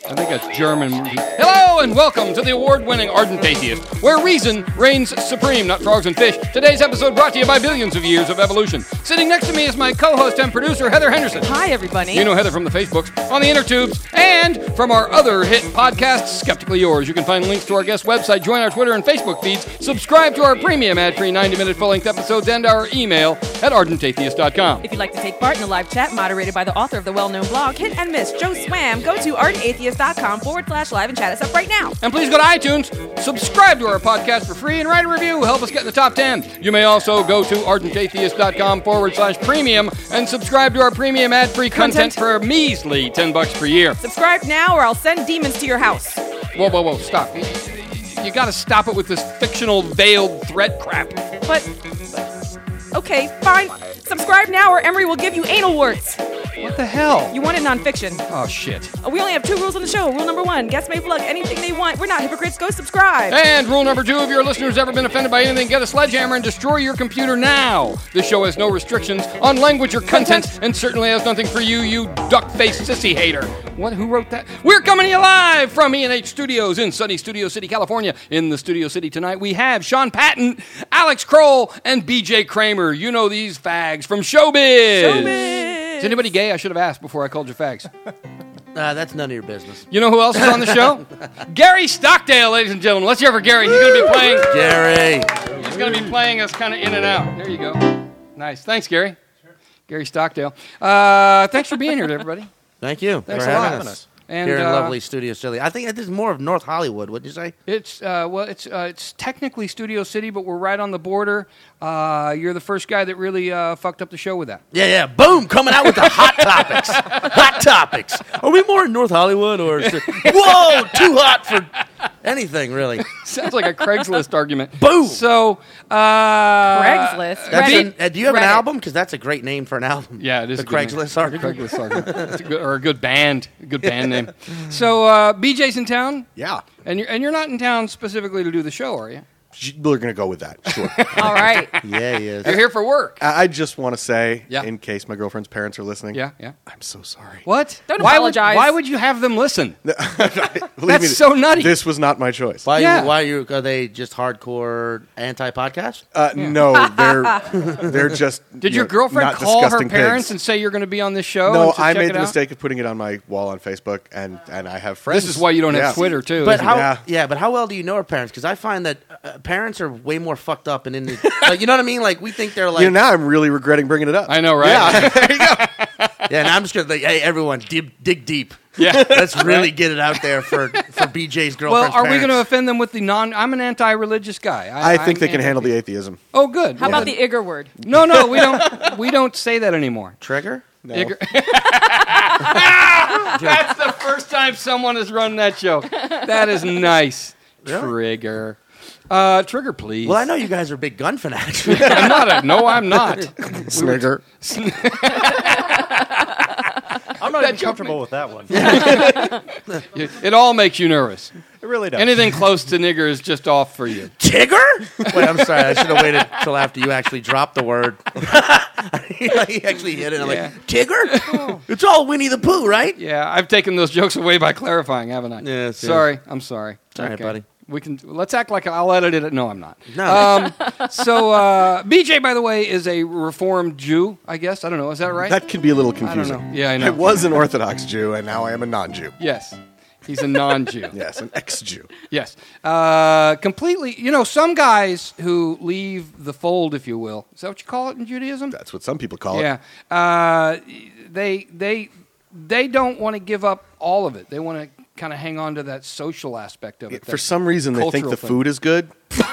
I think that's German. Hello and welcome to the award-winning Ardent Atheist, where reason reigns supreme, not frogs and fish. Today's episode brought to you by billions of years of evolution. Sitting next to me is my co-host and producer, Heather Henderson. Hi, everybody. You know Heather from the Facebooks, on the inner tubes, and from our other hit podcast, Skeptically Yours. You can find links to our guest website, join our Twitter and Facebook feeds, subscribe to our premium ad-free 90-minute full-length episodes, and our email at ardentatheist.com. If you'd like to take part in the live chat moderated by the author of the well-known blog, Hit and Miss, Joe Swam, go to ardentatheist.com/live and chat us up right now. And please go to iTunes, subscribe to our podcast for free, and write a review. Help us get in the top 10. You may also go to ardentatheist.com/premium and subscribe to our premium ad-free content for a measly $10 per year. Subscribe now or I'll send demons to your house. Whoa, stop. You gotta stop it with this fictional veiled threat crap. But okay, fine. Subscribe now or Emery will give you anal warts. What the hell? You wanted nonfiction. Oh, shit. We only have 2 rules on the show. Rule number 1, guests may plug anything they want. We're not hypocrites. Go subscribe. And rule number 2, if your listeners ever been offended by anything, get a sledgehammer and destroy your computer now. This show has no restrictions on language or content, and certainly has nothing for you duck-faced sissy hater. What? Who wrote that? We're coming to you live from E&H Studios in sunny Studio City, California. In the Studio City tonight, we have Sean Patton, Alex Kroll, and BJ Kramer. You know these fags from Showbiz. Is anybody gay? I should have asked before I called you fags. That's none of your business. You know who else is on the show? Gary Stockdale, ladies and gentlemen. Let's hear for Gary. He's going to be playing. Gary. He's going to be playing us kind of in and out. There you go. Nice. Thanks, Gary. Sure. Gary Stockdale. Thanks for being here, everybody. Thank you Thanks for a lot. having us. And, here in lovely Studio City. I think this is more of North Hollywood, wouldn't you say? It's technically Studio City, but we're right on the border. You're the first guy that really fucked up the show with that. Yeah. Boom! Coming out with the hot topics. Hot topics. Are we more in North Hollywood or? Whoa! Too hot for anything, really. Sounds like a Craigslist argument. Boom! So, Craigslist. Do you have an album? Because that's a great name for an album. Yeah, it is. The Craigslist argument. Craigslist argument. It's a good band name. So, BJ's in town. Yeah. And you're not in town specifically to do the show, are you? We're going to go with that, sure. All right. Yeah, he is. You're here for work. I just want to say, Yeah. in case my girlfriend's parents are listening, Yeah. I'm so sorry. What? Don't why apologize. Why would you have them listen? Believe me, so nutty. This was not my choice. Why Yeah. are they just hardcore anti-podcast? No, they're just. Did your girlfriend not call her disgusting parents pigs. and say you're going to be on this show? No, and to I check made it the out? mistake of putting it on my wall on Facebook, and I have friends. This is why you don't have Yeah. Twitter, too. But isn't how? it? Yeah. But how well do you know our parents? Because I find that parents are way more fucked up and in the. Like, you know what I mean? Like we think they're like. Now I'm really regretting bringing it up. I know, right? Yeah, there you go. Yeah, and I'm just gonna like, hey, everyone, dig deep. Yeah. Let's really get it out there for BJ's Well, girlfriend's are we parents. going to offend them with the I'm an anti-religious guy. I think I'm they can handle the anti- atheism. Oh, good. How about the Igor word? No, we don't. We don't say that anymore. trigger? No. That's the first time someone has run that joke. That is nice. Really? Trigger. Trigger, please. Well, I know you guys are big gun fanatics. I'm not. No, I'm not. Snigger. I'm not even comfortable with that one. It all makes you nervous. It really does. Anything close to nigger is just off for you. Tigger? Wait, I'm sorry. I should have waited till after you actually dropped the word. He actually hit it. I'm Yeah. like, Tigger? It's all Winnie the Pooh, right? Yeah, I've taken those jokes away by clarifying, haven't I? Yes, Sorry. I'm sorry. It's all right, buddy. Let's act like I'll edit it. No, I'm not. No. So BJ, by the way, is a Reformed Jew, I guess. I don't know. Is that right? That can be a little I don't confusing. know. Yeah, I know. I was an Orthodox Jew, and now I am a non-Jew. Yes. He's a non-Jew. Yes, an ex-Jew. Yes. Completely. You know, some guys who leave the fold, if you will. Is that what you call it in Judaism? That's what some people call it. Yeah. They don't want to give up all of it. They want to kind of hang on to that social aspect of it. For some reason, they think cultural the thing. food is good.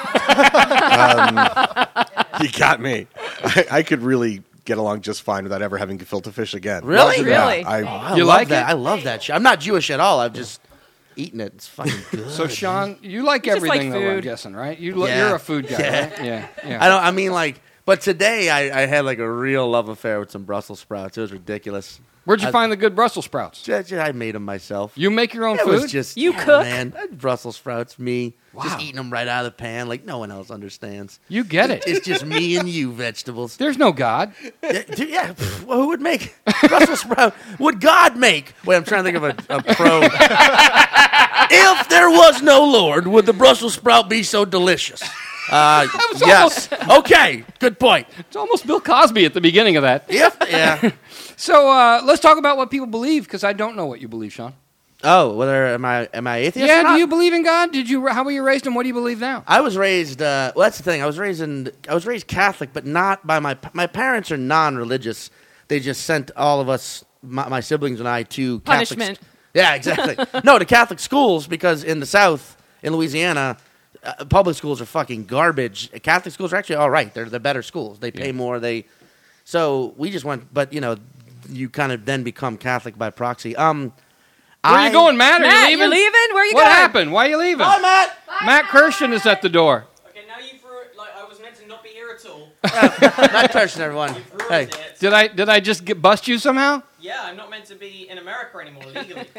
You got me. I could really get along just fine without ever having gefilte fish again. Really? Really? Yeah, I You love like that. it? I love that shit. I'm not Jewish at all. I've just eaten it. It's fucking good. So, Sean, you like You just everything, like though, I'm food. guessing, right? Yeah. You're a food guy, Yeah. right? Yeah. I mean, like, but today I had like a real love affair with some Brussels sprouts. It was ridiculous. Where'd you find the good Brussels sprouts? I made them myself. You make your own It food? was just You cook? man. Brussels sprouts, me. Wow. Just eating them right out of the pan like no one else understands. You get it. It's just me and you, vegetables. There's no God. Yeah, well, who would make Brussels sprout? Would God make? Wait, I'm trying to think of a pro. If there was no Lord, would the Brussels sprout be so delicious? Yes. Okay, good point. It's almost Bill Cosby at the beginning of that. Yeah. So let's talk about what people believe, because I don't know what you believe, Sean. Oh, whether am I atheist? Yeah, or not? do you believe in God? How were you raised, and what do you believe now? I was raised. Well, that's the thing. I was raised Catholic, but not by my parents are non-religious. They just sent all of us, my siblings and I, to Punishment. Yeah, exactly. No, to Catholic schools because in the South, in Louisiana, public schools are fucking garbage. Catholic schools are actually all right. They're the better schools. They pay more. So we just went, but you kind of then become Catholic by proxy. Where are you going, Matt? Are you Matt, leaving? you leaving? Where are you What going? happened? Why are you leaving? Bye, Matt. Matt Kirshen is at the door. Okay, now you threw it like I was meant to not be here at all. Matt Kirshen, everyone. You've Hey. ruined it. Did I just bust you somehow? Yeah, I'm not meant to be in America anymore legally.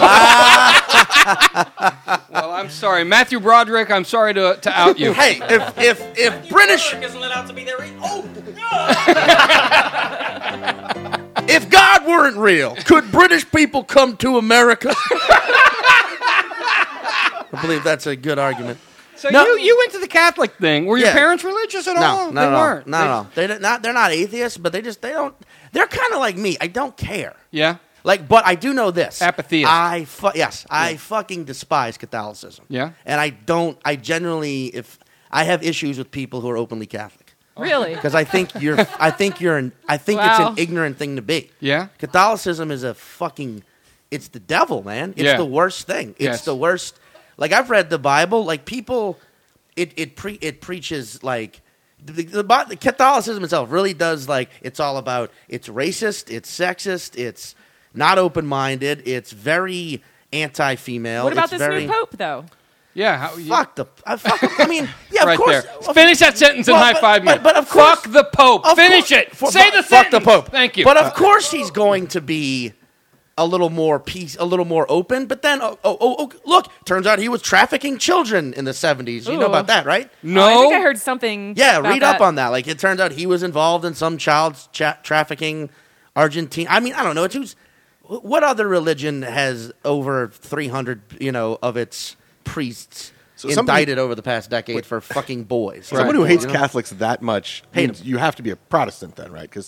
Well, I'm sorry, Matthew Broderick. I'm sorry to out you. Hey, if British. America isn't allowed to be there. Oh, If God weren't real, could British people come to America? I believe that's a good argument. So No. you went to the Catholic thing. Were your Yeah. parents religious at all? No, They weren't. No. They're not atheists, but they don't. They're kind of like me. I don't care. Yeah. But I do know this. Apatheist. I fucking despise Catholicism. Yeah. And I genuinely, if I have issues with people who are openly Catholic. Really? Because I think it's Wow. an ignorant thing to be. Yeah. Catholicism is it's the devil, man. It's Yeah. the worst thing. It's Yes. the worst. Like I've read the Bible. Like people, it preaches like the Catholicism itself really does it's all about it's racist, it's sexist, it's not open-minded, it's very anti-female. What about it's this very, new pope, though? Yeah. Fuck the. I mean, yeah, Right of course. there. Finish that sentence and Well, high five me. but of course- Fuck the Pope. Of Finish course- it. Say the fuck sentence. the Pope. Thank you. But of course he's going to be a little more a little more open. But then, look, turns out he was trafficking children in the 70s. You know Ooh. about that, right? No. I think I heard something. Yeah, about read that. up on that. Like, it turns out he was involved in some child trafficking Argentina. I mean, I don't know. What other religion has over 300, of its priests indicted over the past decade for fucking boys? Someone who Right. hates Catholics that much, Hate means you have to be a Protestant then, right? Because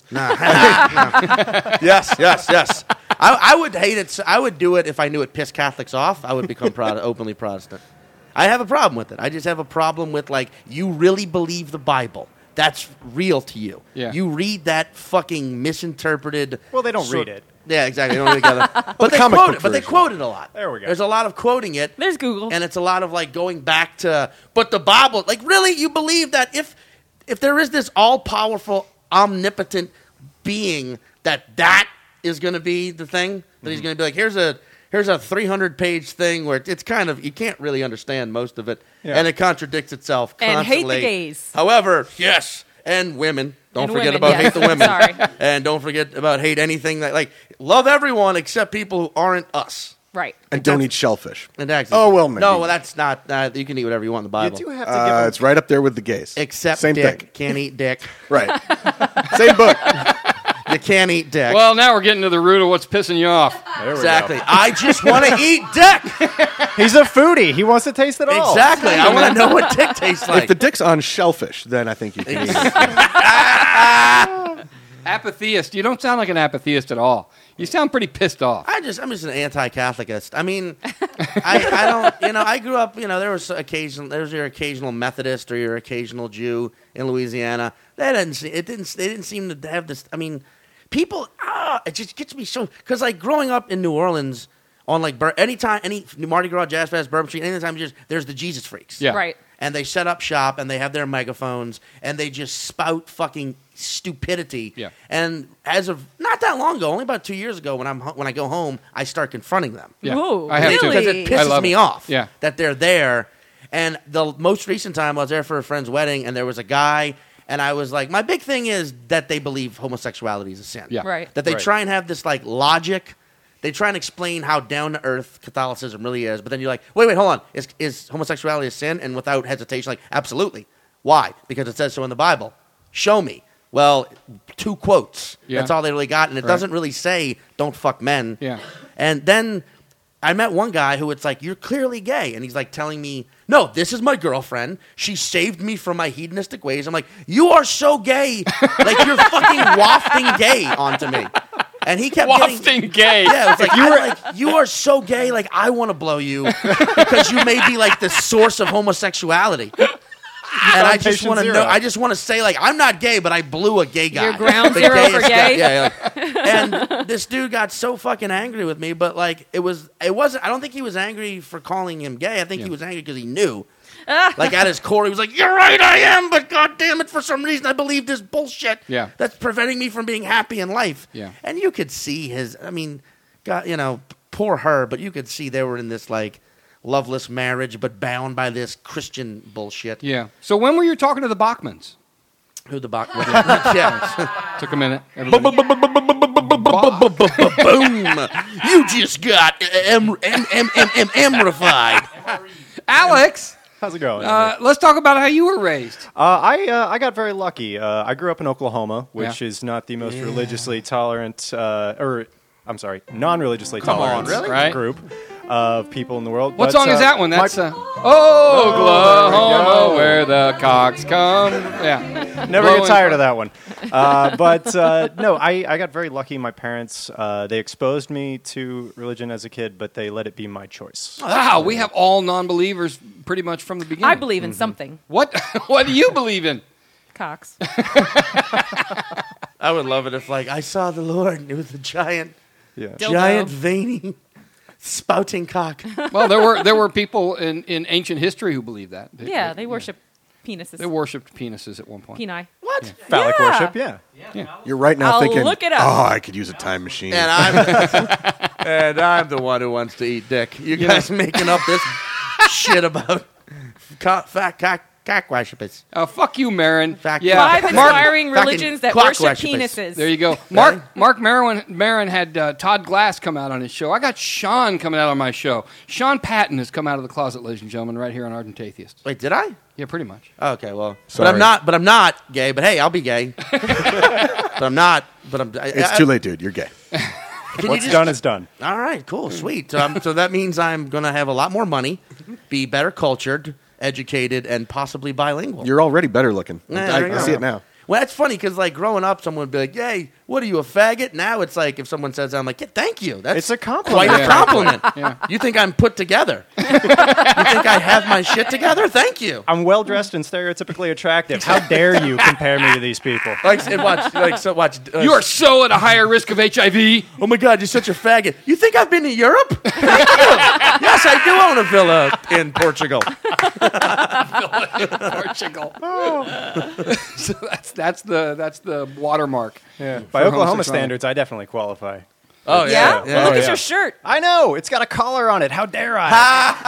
Yes. I would hate it. I would do it if I knew it pissed Catholics off. I would become openly Protestant. I have a problem with it. I just have a problem with you really believe the Bible. That's real to you. Yeah. You read that fucking misinterpreted. Well, they don't read it. Yeah, exactly. They don't read it together. But they comic quote book it. But they version. quote it a lot. There we go. There's a lot of quoting it. There's Google. And it's a lot of going back to, but the Bible, really, you believe that if there is this all powerful, omnipotent being, that is going to be the thing that he's going to be like, here's a 300-page thing where it's kind of, you can't really understand most of it, Yeah. and it contradicts itself And hate the constantly. gays. However, yes, and women. Don't And forget women, about yes. hate the women. Sorry. And don't forget about hate anything that, love everyone except people who aren't us. Right. and don't eat shellfish. And actually, Oh, well, maybe. No, well, that's not. You can eat whatever you want in the You Bible. do have to give them It's right up there with the gays. Except Same dick. thing. Can't eat dick. Right. Same book. You can't eat dick. Well, now we're getting to the root of what's pissing you off. There we exactly. go. I just want to eat dick. He's a foodie. He wants to taste it all. Exactly. I want to know what dick tastes like. If the dick's on shellfish, then I think you can eat it. Apatheist. You don't sound like an apatheist at all. You sound pretty pissed off. I'm just an anti-Catholicist. I mean, I don't. I grew up. There was your occasional Methodist or your occasional Jew in Louisiana. They didn't seem to have this. I mean, people. It just gets me so because growing up in New Orleans on anytime any Mardi Gras, Jazz Fest, Bourbon Street, anytime there's the Jesus freaks. Yeah. Right. And they set up shop and they have their megaphones and they just spout fucking stupidity. Yeah. And as of not that long ago, only about 2 years ago, when I go home, I start confronting them. Yeah. Ooh, I have really? to. Because it I pisses love me it. off Yeah. that they're there. And the most recent time I was there for a friend's wedding and there was a guy And I was like, my big thing is that they believe homosexuality is a sin. Yeah. Right. That they Right. try and have this like logic. They try and explain how down to earth Catholicism really is, but then you're like, wait, hold on. Is homosexuality a sin? And without hesitation, like, absolutely. Why? Because it says so in the Bible. Show me. Well, 2 quotes. Yeah. That's all they really got, and it Right. doesn't really say "don't fuck men." Yeah. And then I met one guy who it's like, you're clearly gay, and he's like telling me, no, this is my girlfriend. She saved me from my hedonistic ways. I'm like, you are so gay, like you're fucking wafting gay onto me. And he kept Wafting getting, gay. Yeah, it was like, you are so gay, like I want to blow you because you may be like the sourse of homosexuality. And I just patient want to zero. know. I just want to say, like, I'm not gay, but I blew a gay guy. You're ground The zero gayest for guy. gay? Yeah, yeah. And this dude got so fucking angry with me, but like, it wasn't. I don't think he was angry for calling him gay. I think he was angry because he knew. Like at his core, he was like, "You're right, I am, but god damn it, for some reason, I believe this bullshit. Yeah. That's preventing me from being happy in life." Yeah. And you could see his. I mean, God, poor her, but you could see they were in this like loveless marriage, but bound by this Christian bullshit. Yeah. So when were you talking to the Bachmans? Who the Bach? Yeah. Took a minute. Boom! You just got emrified. Alex, How's it going? let's talk about how you were raised. I got very lucky. I grew up in Oklahoma, which Yeah. is not the most religiously tolerant, non-religiously Come on, tolerant really? Right. group of people in the world. What But, song is that one? my- That's Oklahoma, go. where the cocks come. Yeah. Never Blowing get tired fun. of that one. No, I got very lucky. My parents, they exposed me to religion as a kid, but they let it be my choice. Wow, we have all non-believers pretty much from the beginning. I believe in something. What? What do you believe in? Cox. I would love it if, like, I saw the Lord and it was a giant, Yeah. giant, veiny, spouting cock. Well, there were people in ancient history who believed that. Yeah, they worship penises. They worshipped penises at one point. Peni. What? Phallic Yeah. worship, yeah. You're right now I'll thinking, look it up. oh, I could use a time machine. And I'm the one who wants to eat dick. You guys making up this shit about fat cock worshippers. Fuck you, Marin. Fact- Yeah. 5 Mark- inspiring fucking religions that clock worship worshippers. penises. There you go. Mark Maron had Todd Glass come out on his show. I got Sean coming out on my show. Sean Patton has come out of the closet, ladies and gentlemen, right here on Ardent Atheist. Wait, did I? Yeah, pretty much. Okay, well, Sorry. but I'm not gay. But hey, I'll be gay. But I'm not. But I'm. It's too late, dude. You're gay. What's done is done. All right, cool, sweet. So that means I'm gonna have a lot more money, be better cultured, educated, and possibly bilingual. You're already better looking. Yeah, there you I go. see it now. Well, that's funny because, like, growing up, someone would be like, "Hey, what are you, a faggot?" Now it's like if someone says that, I'm like, "Yeah, thank you." That's It's a compliment. quite a Yeah. compliment. Yeah. You think I'm put together? You think I have my shit together? Thank you. I'm well dressed and stereotypically attractive. How dare you compare me to these people? Watch. You are so at a higher risk of HIV. Oh my God, you're such a faggot. You think I've been to Europe? Thank you. Yes, I do own a villa in Portugal. Portugal. So that's the watermark. Yeah. For By Oklahoma homosexuality. standards, I definitely qualify. Oh Yeah? yeah. Look Oh, at yeah. your shirt. I know. It's got a collar on it. How dare I?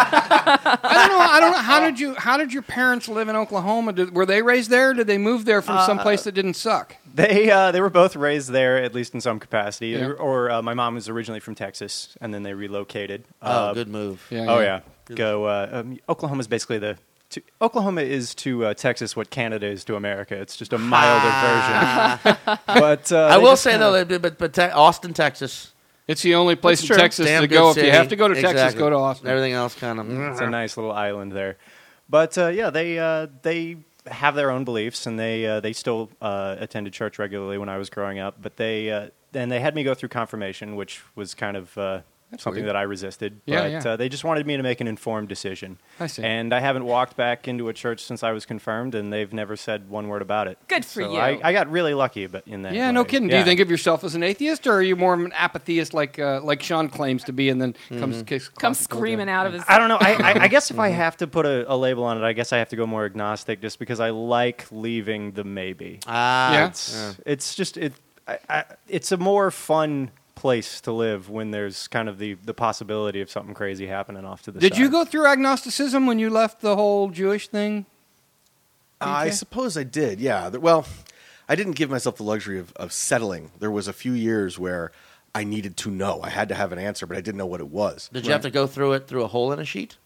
I don't know. How did your parents live in Oklahoma? Were they raised there? Or did they move there from some place that didn't suck? They were both raised there, at least in some capacity. Yeah. Or my mom was originally from Texas, and then they relocated. Oh, good move. Oh yeah. Oklahoma's basically Oklahoma is to Texas what Canada is to America. It's just a milder version. But I will say though, but Austin, Texas, It's the only place That's in true. Texas damn to good go. If city. you have to go to Texas, Exactly. go to Austin. Everything else kind of. it's a nice little island there. But they have their own beliefs, and they still attended church regularly when I was growing up. But they had me go through confirmation, which was kind of something weird. that I resisted. Yeah, But they just wanted me to make an informed decision. I see. And I haven't walked back into a church since I was confirmed, and they've never said one word about it. Good for So you. I got really lucky, but in that. Yeah, way. no kidding. Do Yeah. you think of yourself as an atheist, or are you more of an apatheist like Sean claims to be, and then comes screaming out of his. I don't know. I guess if I have to put a label on it, I guess I have to go more agnostic, just because I like leaving the maybe. Yeah. It's just it's a more fun place to live when there's kind of the possibility of something crazy happening off to the side. Did you go through agnosticism when you left the whole Jewish thing? I suppose I did, yeah. Well, I didn't give myself the luxury of settling. There was a few years where I needed to know. I had to have an answer, but I didn't know what it was. Did you have to go through it through a hole in a sheet?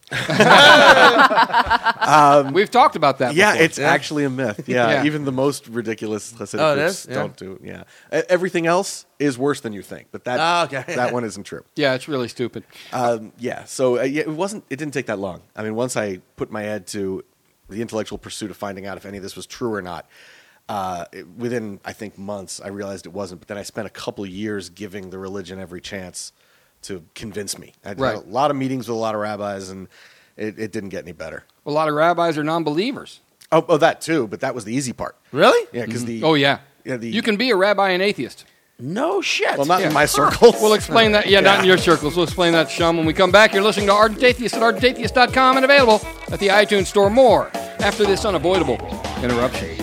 We've talked about that Yeah, before. it's actually a myth. Yeah, Yeah. even the most ridiculous Hasidic Oh, it groups is? Yeah. don't do it. Yeah. Everything else is worse than you think, but that Okay. that one isn't true. Yeah, it's really stupid. Yeah, so it didn't take that long. I mean, once I put my head to the intellectual pursuit of finding out if any of this was true or not, within, I think, months, I realized it wasn't. But then I spent a couple of years giving the religion every chance to convince me. I had a lot of meetings with a lot of rabbis, and it didn't get any better. A lot of rabbis are non-believers. Oh, that too, but that was the easy part. Really? Yeah, because Oh, yeah. Yeah, You can be a rabbi and atheist. No shit. Well, not Yeah. in my circles. We'll explain that. Yeah, not in your circles. We'll explain that, Shum. When we come back, you're listening to Ardent Atheist at ardentatheist.com and available at the iTunes Store. More after this unavoidable interruption.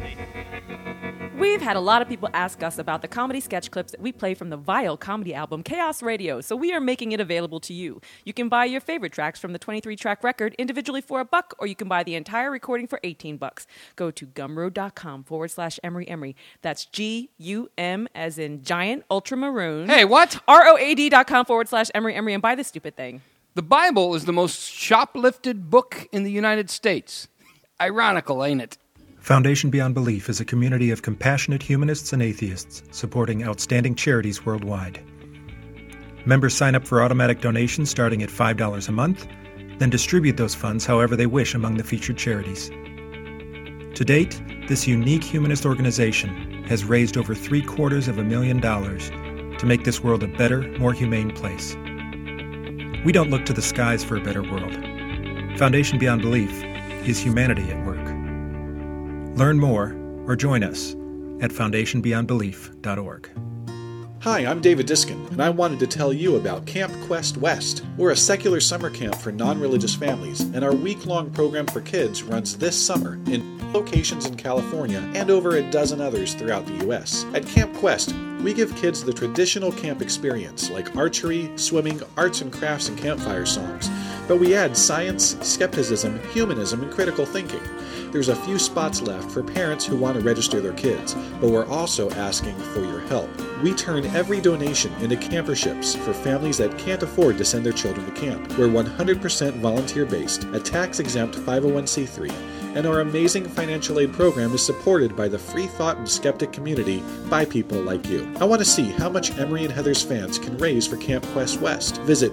We've had a lot of people ask us about the comedy sketch clips that we play from the Vile comedy album Chaos Radio, so we are making it available to you. You can buy your favorite tracks from the 23-track record individually for $1, or you can buy the entire recording for $18. Go to gumroad.com/Emery Emery. That's G-U-M as in giant ultramaroon. Hey, what? ROAD.com/Emery Emery and buy this stupid thing. The Bible is the most shoplifted book in the United States. Ironical, ain't it? Foundation Beyond Belief is a community of compassionate humanists and atheists supporting outstanding charities worldwide. Members sign up for automatic donations starting at $5 a month, then distribute those funds however they wish among the featured charities. To date, this unique humanist organization has raised over $750,000 to make this world a better, more humane place. We don't look to the skies for a better world. Foundation Beyond Belief is humanity at work. Learn more or join us at foundationbeyondbelief.org. Hi, I'm David Diskin, and I wanted to tell you about Camp Quest West. We're a secular summer camp for non-religious families, and our week-long program for kids runs this summer in locations in California and over a dozen others throughout the U.S. At Camp Quest, we give kids the traditional camp experience, like archery, swimming, arts and crafts, and campfire songs. But we add science, skepticism, humanism, and critical thinking. There's a few spots left for parents who want to register their kids, but we're also asking for your help. We turn every donation into camperships for families that can't afford to send their children to camp. We're 100% volunteer-based, a tax-exempt 501c3, and our amazing financial aid program is supported by the free thought and skeptic community by people like you. I want to see how much Emery and Heather's fans can raise for Camp Quest West. Visit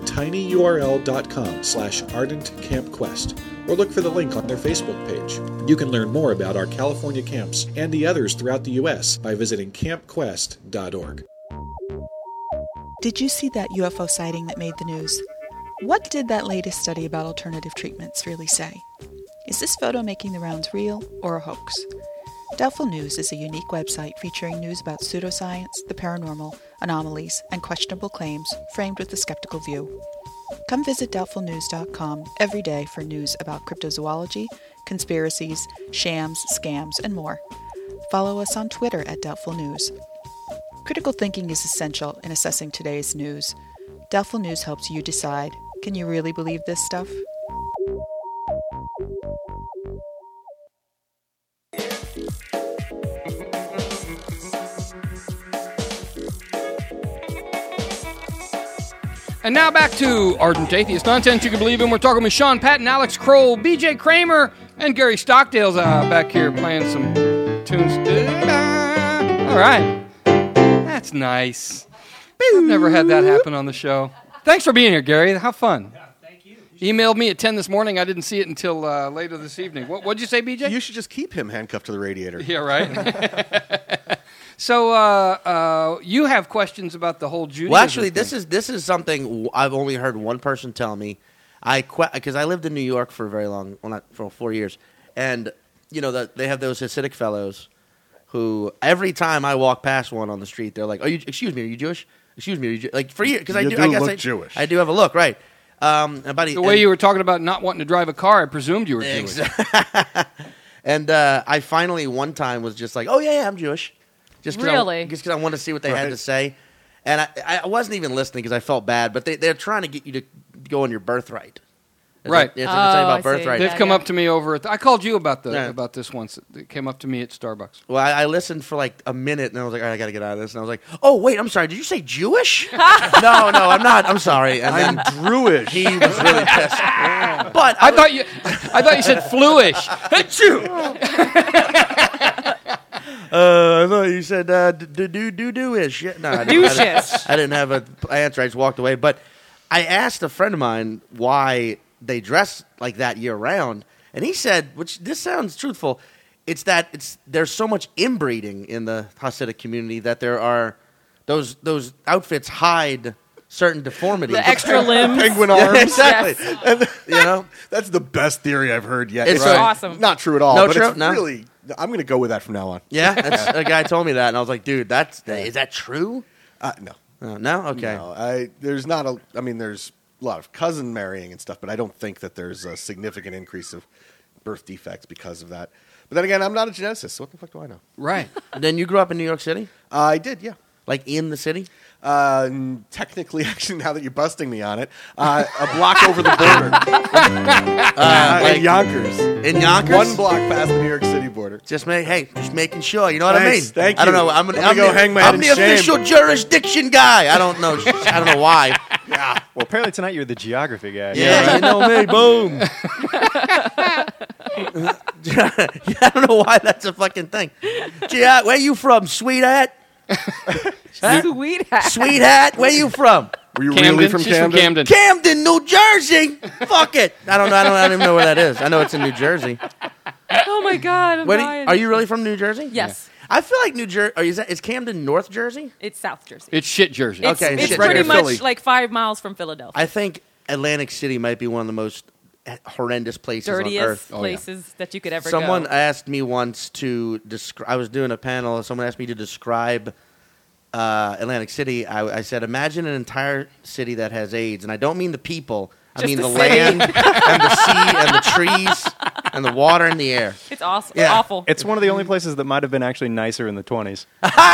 tinyurl.com/ardentcampquest or look for the link on their Facebook page. You can learn more about our California camps and the others throughout the U.S. by visiting campquest.org. Did you see that UFO sighting that made the news? What did that latest study about alternative treatments really say? Is this photo making the rounds real or a hoax? Doubtful News is a unique website featuring news about pseudoscience, the paranormal, anomalies, and questionable claims framed with a skeptical view. Come visit doubtfulnews.com every day for news about cryptozoology, conspiracies, shams, scams, and more. Follow us on Twitter at Doubtful News. Critical thinking is essential in assessing today's news. Doubtful News helps you decide, can you really believe this stuff? And now back to Ardent Atheist Nonsense You Can Believe In. We're talking with Sean Patton, Alex Kroll, BJ Kramer, and Gary Stockdale's back here playing some tunes. All right. That's nice. I've never had that happen on the show. Thanks for being here, Gary. How fun. Yeah, thank you. He emailed me at 10 this morning. I didn't see it until later this evening. What'd you say, BJ? You should just keep him handcuffed to the radiator. Yeah, right. So you have questions about the whole Judaism Well, actually, thing. this is something I've only heard one person tell me. Because I lived in New York for a very long, well, not for 4 years, and you know they have those Hasidic fellows who every time I walk past one on the street, they're like, excuse me, are you Jewish? Excuse me, are you like for years because I You do. do I guess look I, Jewish. I do have a look, right? The way you were talking about not wanting to drive a car, I presumed you were Jewish. And I finally one time was just like, oh yeah, I'm Jewish. Just cause Really? just because I wanted to see what they had to say. And I wasn't even listening because I felt bad, but they're trying to get you to go on your birthright. Right. It's about I see. birthright. They've Yeah, come yeah. up to me over. I called you about Yeah. about this once. They came up to me at Starbucks. Well, I listened for like a minute, and I was like, all right, I got to get out of this. And I was like, oh, wait, I'm sorry. Did you say Jewish? no, I'm not. I'm sorry. And then Druish. he was really pissed. But I thought you said fluish. Achoo! I thought you said do-ish. Yeah, no, I didn't have an answer. I just walked away. But I asked a friend of mine why they dress like that year round, and he said, which this sounds truthful, there's so much inbreeding in the Hasidic community that there are those outfits hide certain deformities. The extra limbs. Penguin Yeah, arms. exactly. And You know, that's the best theory I've heard yet. It's Right. awesome. Not true at all. No, but true? it's No? really. I'm going to go with that from now on. yeah. A guy told me that, and I was like, dude, is that true? No. No, okay. No, there's not a. I mean, there's a lot of cousin marrying and stuff, but I don't think that there's a significant increase of birth defects because of that. But then again, I'm not a geneticist, so what the fuck do I know? Right. Then you grew up in New York City, I did, yeah. like in the city. Technically, actually, now that you're busting me on it, a block over the border Like in Yonkers. in Yonkers. One block past the New York City border. Just making sure. You know what Thanks, I mean? thank I don't you. know. I'm gonna go hang my head I'm in the shame. official jurisdiction guy. I don't know. I don't know why. Yeah. Well, apparently tonight you're the geography guy. Yeah, you know me. Boom. I don't know why that's a fucking thing. Gee, where you from, sweetheart? Sweet hat. Sweetheart, where you from? Were you Camden. really from She's Camden? from Camden. Camden, New Jersey. Fuck it. I don't even know where that is. I know it's in New Jersey. Oh my God. I'm dying. Are you really from New Jersey? Yes. I feel like New Jersey. Is Camden North Jersey? It's South Jersey. It's shit Jersey. It's, Okay, it's shit, pretty right much near Philly. like 5 miles from Philadelphia. I think Atlantic City might be one of the most horrendous places on Dirtiest earth. places that you could ever Someone go. asked me once to describe. I was doing a panel. Someone asked me to describe Atlantic City. I said, imagine an entire city that has AIDS, and I don't mean the people. I Just mean the the city. land and the sea and the trees and the water and the air. It's awesome. Yeah. Awful. It's one of the only places that might have been actually nicer in the 20s.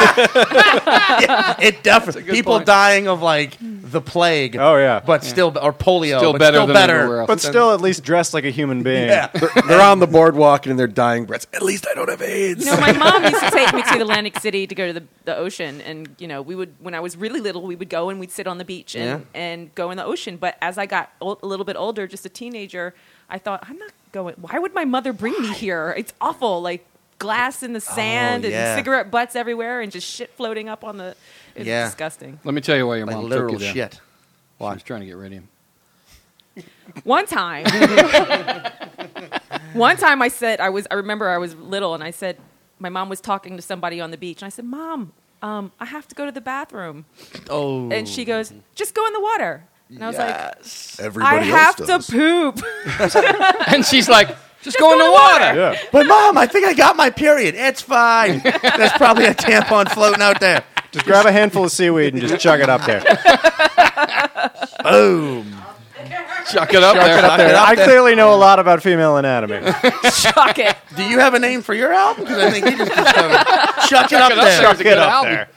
It definitely good people point. dying of like the plague. Oh, yeah. but still or polio. Still but better still than better. everywhere else. But still at least dressed like a human being. Yeah. They're on the boardwalk and in their dying breaths. At least I don't have AIDS. You know, my mom used to take me to Atlantic City to go to the ocean, and you know, we would when I was really little, we would go and we'd sit on the beach and go in the ocean. But as I got a little bit older, just a teenager, I thought, I'm not going. Why would my mother bring me here? It's awful, like glass in the sand yeah. and cigarette butts everywhere, and just shit floating up on the. It's Yeah. disgusting. Let me tell you why your Like mom literal took you there. shit. She was trying to get rid of him. One time, I said I remember I was little, and I said my mom was talking to somebody on the beach, and I said, "Mom, I have to go to the bathroom," Oh, and she goes, "Just go in the water." And I was like, Everybody "I have else does. to poop." And she's like, just go in the water. Yeah. But Mom, I think I got my period. It's fine. There's probably a tampon floating out there. Just grab a handful of seaweed and just chug it up there. Boom. Chuck it up there. Chuck it up I there. clearly know a lot about female anatomy. Chuck it. Do you have a name for your album? Because I think you just discovered. Chuck it up there. Chuck it up there.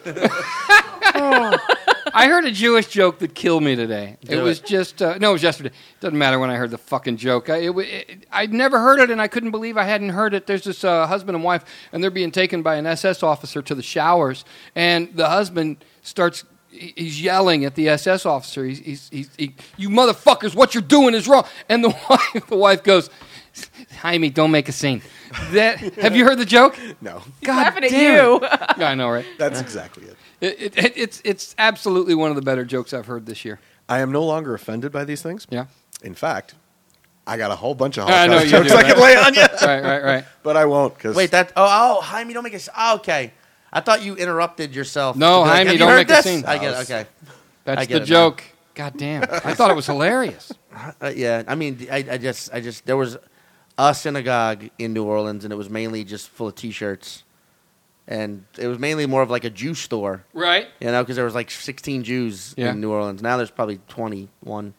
I heard a Jewish joke that killed me today. It Do was it. just it was yesterday. Doesn't matter when I heard the fucking joke. I'd never heard it, and I couldn't believe I hadn't heard it. There's this husband and wife, and they're being taken by an SS officer to the showers, and the husband starts. He's yelling at the SS officer. He's you motherfuckers! What you're doing is wrong. And the wife goes, Jaime, don't make a scene. Have you heard the joke? No. God Laughing at damn you. it. Yeah, I know, right? That's exactly it. It's absolutely one of the better jokes I've heard this year. I am no longer offended by these things. Yeah. In fact, I got a whole bunch of I know Holocaust you jokes do, I can right? lay on you. Right. But I won't because Wait, Jaime, don't make a. Oh, okay. I thought you interrupted yourself. No, to be like, Jaime, have you don't heard make a this? scene. I get it. Okay. That's I get the it joke. God damn. I thought it was hilarious. Yeah. I mean, I just there was a synagogue in New Orleans, and it was mainly just full of T-shirts, and it was mainly more of like a Jew store, Right? you know, because there was like 16 Jews Yeah. in New Orleans. Now there's probably 21.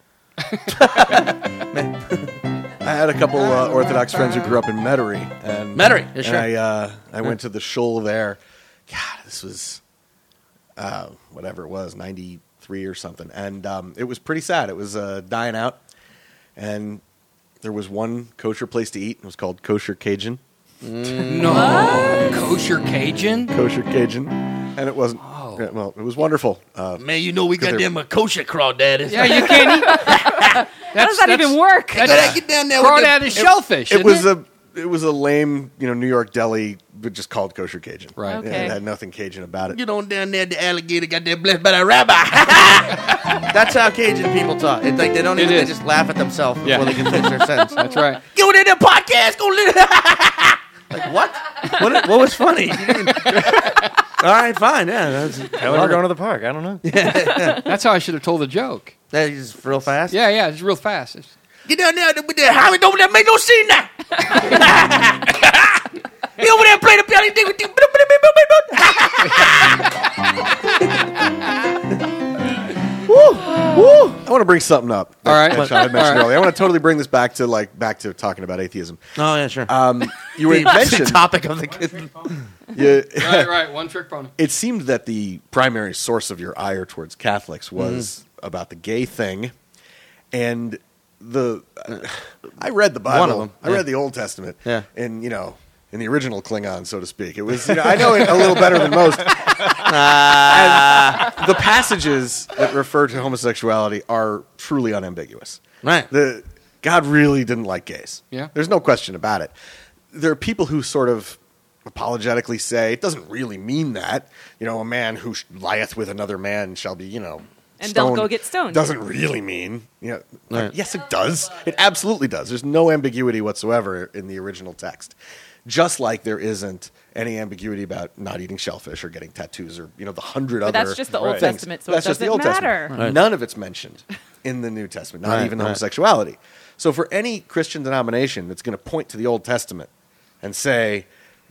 I had a couple Orthodox friends who grew up in Metairie, and Metairie, yeah, sure. and I went to the shul there. God, this was whatever it was, 93 or something, and it was pretty sad. It was dying out, and there was one kosher place to eat. It was called Kosher Cajun. No. Kosher Cajun? Kosher Cajun. And it wasn't. Yeah, well, it was wonderful. Man, you know we got them kosher crawdads. Yeah, you can't eat. How does that even work? Get down there Crawdad is shellfish. It was a lame, New York deli, but just called Kosher Cajun. Right. Okay. Yeah, it had nothing Cajun about it. Get on down there, the alligator got that blessed by the rabbi. That's how Cajun people talk. It's like they don't even, they just laugh at themselves before they can finish their sentence. That's right. Get on that podcast, go like, what? What was funny? All right, fine, yeah. Tell we're going to the park. I don't know. That's how I should have told the joke. That is real fast? Yeah, it's real fast. Get down there with that Howard, don't that make no scene now. He over there playing the piano. I want to bring something up. All right. That Sean had mentioned earlier. I want to totally bring this back to talking about atheism. Oh, yeah, sure. You were mentioned the topic of the kid. Right. One trick pony. It seemed that the primary source of your ire towards Catholics was about the gay thing, and I read the Bible. One of them. I read the Old Testament. Yeah. And in the original Klingon, so to speak. It was, I know it a little better than most. And the passages that refer to homosexuality are truly unambiguous. Right. God really didn't like gays. Yeah. There's no question about it. There are people who sort of apologetically say it doesn't really mean that. A man who lieth with another man shall be, and stoned. don't go get stoned. Doesn't really mean. Right. Yes, it does. It absolutely does. There's no ambiguity whatsoever in the original text. Just like there isn't any ambiguity about not eating shellfish or getting tattoos or the 100 other. But that's just the Old things. Testament, so That's it just the doesn't Old matter. Testament. Right. None of it's mentioned in the New Testament, not even homosexuality. So for any Christian denomination that's going to point to the Old Testament and say,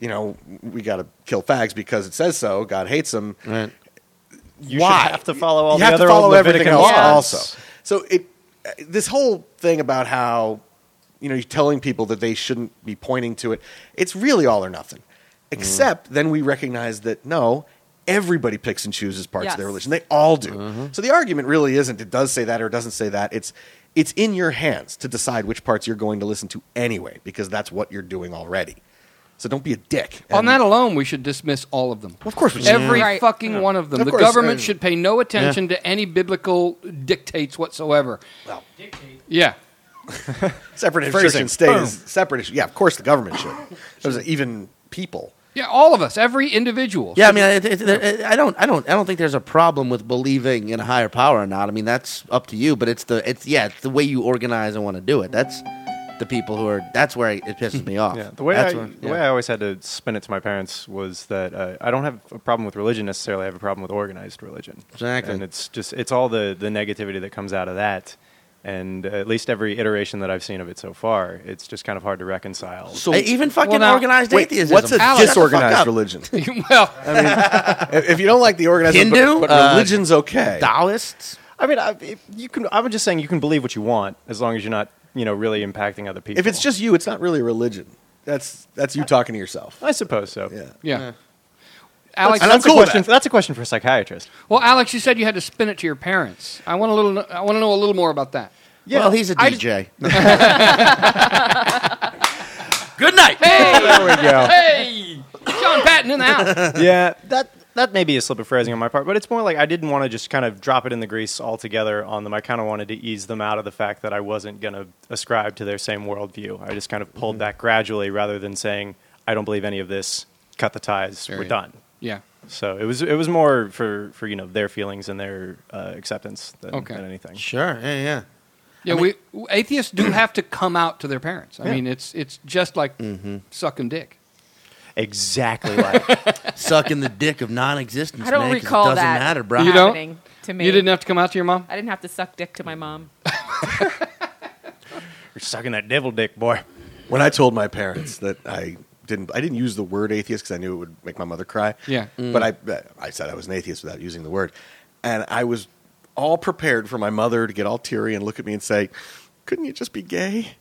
we got to kill fags because it says so, God hates them. Right. You Why? should have to follow all You the have to other follow old everything Levitical else laws. also. So this whole thing about how you're telling people that they shouldn't be pointing to it, it's really all or nothing. Except then we recognize that no, everybody picks and chooses parts of their religion. They all do. So the argument really isn't it does say that or it doesn't say that. It's in your hands to decide which parts you're going to listen to anyway, because that's what you're doing already. So don't be a dick. On that alone, we should dismiss all of them. Of course we should. Every Right. fucking one of them. Of The course, government should pay no attention to any biblical dictates whatsoever. Well, Yeah. separate and Phrasing. Christian stays separate issue. Yeah, of course the government should. There's even people. Yeah, all of us, every individual. Yeah, I mean, I don't think there's a problem with believing in a higher power or not. I mean, that's up to you. But it's the way you organize and want to do it. That's the people who are. That's where it pisses me off. Yeah, the way That's I always had to spin it to my parents was that I don't have a problem with religion necessarily. I have a problem with organized religion. Exactly. And it's all the negativity that comes out of that. And at least every iteration that I've seen of it so far, it's just kind of hard to reconcile. So even fucking now- organized Wait, atheism. what's a Alex, disorganized religion? Well, If you don't like the organized, Hindu? but religion's okay. Taoists? I mean, I'm just saying you can believe what you want as long as you're not, really impacting other people. If it's just you, it's not really a religion. That's you talking to yourself. I suppose so. Yeah. yeah. Alex, And I'm cool with that. That's a question for a psychiatrist. well, Alex, you said you had to spin it to your parents. I want to know a little more about that. Yeah. Well, he's a I DJ. Good night. Hey, There we go. hey, Sean Patton in the house. Yeah, that may be a slip of phrasing on my part, but it's more like I didn't want to just kind of drop it in the grease altogether on them. I kind of wanted to ease them out of the fact that I wasn't going to ascribe to their same worldview. I just kind of pulled back gradually rather than saying, I don't believe any of this, cut the ties, we're done. Yeah. So it was more for their feelings and their acceptance than anything. Sure. Yeah. Yeah, atheists do have to come out to their parents. I mean, it's just like sucking dick. Exactly like. Sucking the dick of non-existence. I don't man, 'cause recall it doesn't that matter, bro. You don't? happening to me. You didn't have to come out to your mom? I didn't have to suck dick to my mom. You're sucking that devil dick, boy. When I told my parents that I didn't use the word atheist because I knew it would make my mother cry. Yeah. But I said I was an atheist without using the word, and I was all prepared for my mother to get all teary and look at me and say, "Couldn't you just be gay?"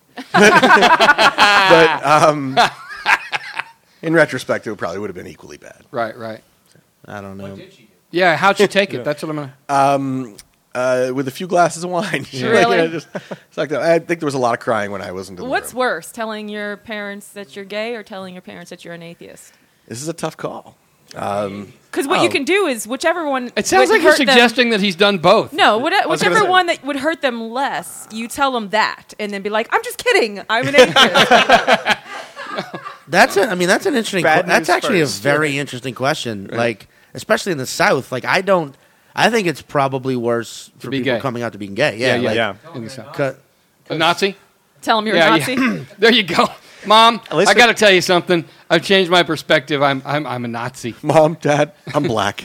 But in retrospect, it probably would have been equally bad. Right. I don't know. Yeah, how'd she take it? That's what I'm going to... with a few glasses of wine. Really? It's like that. I think there was a lot of crying when I wasn't in the What's room. worse, telling your parents that you're gay or telling your parents that you're an atheist? This is a tough call. Because what you can do is whichever one. It sounds would like you're hurt them- suggesting that he's done both. No, was gonna whichever say. one that would hurt them less, you tell them that, and then be like, "I'm just kidding. I'm an atheist." That's an interesting. Bad That's news actually first. a very interesting question. Like, especially in the South. Like, I think it's probably worse for be people gay. coming out to being gay. Yeah, like, yeah. In the South. 'cause- A Nazi? Tell them you're Yeah, a Nazi. yeah. There you go. Mom, least I got to tell you something. I've changed my perspective. I'm a Nazi. Mom, Dad, I'm black.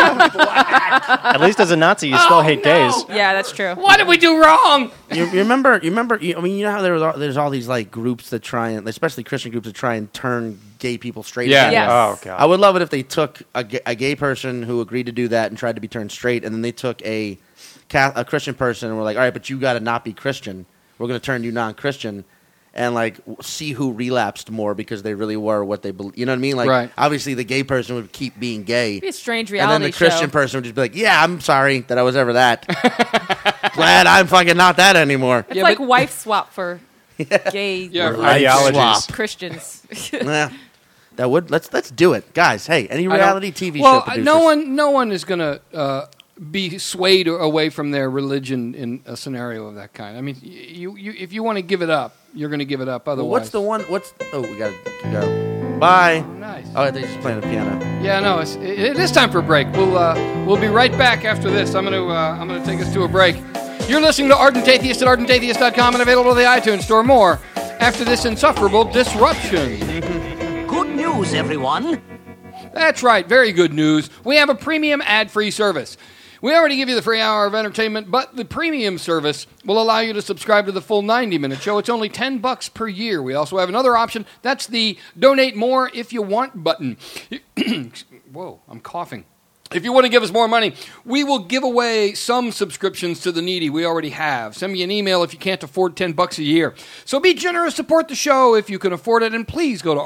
At least as a Nazi, you still hate gays. Yeah, that's true. What did we do wrong? You remember? You know how there's all these like groups that try and, especially Christian groups that try and turn gay people straight. Yeah. again? Yes. Oh god. I would love it if they took a gay person who agreed to do that and tried to be turned straight, and then they took a Christian person and were like, all right, but you got to not be Christian. We're going to turn you non-Christian. And like see who relapsed more because they really were what they believe. You know what I mean? Like Right. obviously the gay person would keep being gay, It'd be a strange and reality then the Christian show. person would just be like, "Yeah, I'm sorry that I was ever that. Glad I'm fucking not that anymore." It's Yeah, like but- wife swap for gay Yeah, Ideologies. Christians. Yeah. That would let's do it, guys. Hey, any I don't- reality TV well, show producers? no one is going to be swayed away from their religion in a scenario of that kind. I mean, you if you want to give it up, you're going to give it up. Well, Otherwise, what's the one? We got to go. Bye. Nice. Oh, they're just playing the piano. Yeah, no, it is time for a break. We'll be right back after this. I'm gonna take us to a break. You're listening to Ardent Atheist at ArdentAtheist.com and available to the iTunes Store. More after this insufferable disruption. Good news, everyone. That's right, very good news. We have a premium ad-free service. We already give you the free hour of entertainment, but the premium service will allow you to subscribe to the full 90-minute show. It's only $10 per year. We also have another option. That's the Donate More If You Want button. Whoa, I'm coughing. If you want to give us more money, we will give away some subscriptions to the needy. We already have. Send me an email if you can't afford $10 a year. So be generous, support the show if you can afford it, and please go to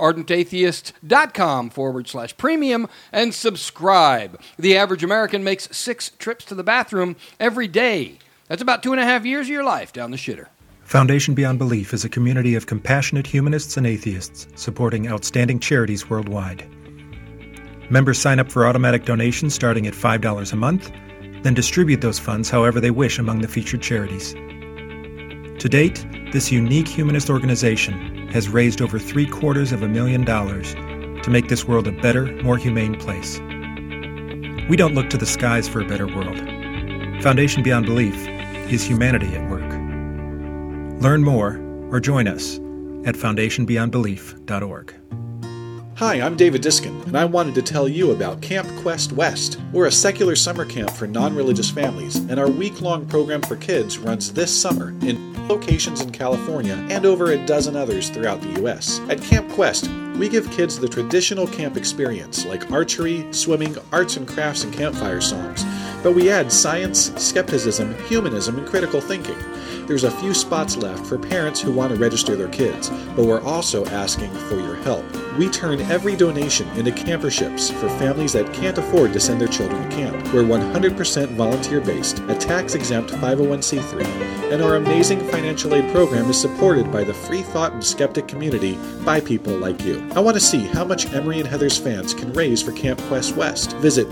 ardentatheist.com/premium and subscribe. The average American makes 6 trips to the bathroom every day. That's about 2.5 years of your life down the shitter. Foundation Beyond Belief is a community of compassionate humanists and atheists supporting outstanding charities worldwide. Members sign up for automatic donations starting at $5 a month, then distribute those funds however they wish among the featured charities. To date, this unique humanist organization has raised over $750,000 to make this world a better, more humane place. We don't look to the skies for a better world. Foundation Beyond Belief is humanity at work. Learn more or join us at foundationbeyondbelief.org. Hi, I'm David Diskin, and I wanted to tell you about Camp Quest West. We're a secular summer camp for non-religious families, and our week-long program for kids runs this summer in locations in California and over a dozen others throughout the U.S. At Camp Quest, we give kids the traditional camp experience like archery, swimming, arts and crafts, and campfire songs. But we add science, skepticism, humanism, and critical thinking. There's a few spots left for parents who want to register their kids, but we're also asking for your help. We turn every donation into camperships for families that can't afford to send their children to camp. We're 100% volunteer-based, a tax-exempt 501c3, and our amazing financial aid program is supported by the free thought and skeptic community by people like you. I want to see how much Emery and Heather's fans can raise for Camp Quest West. Visit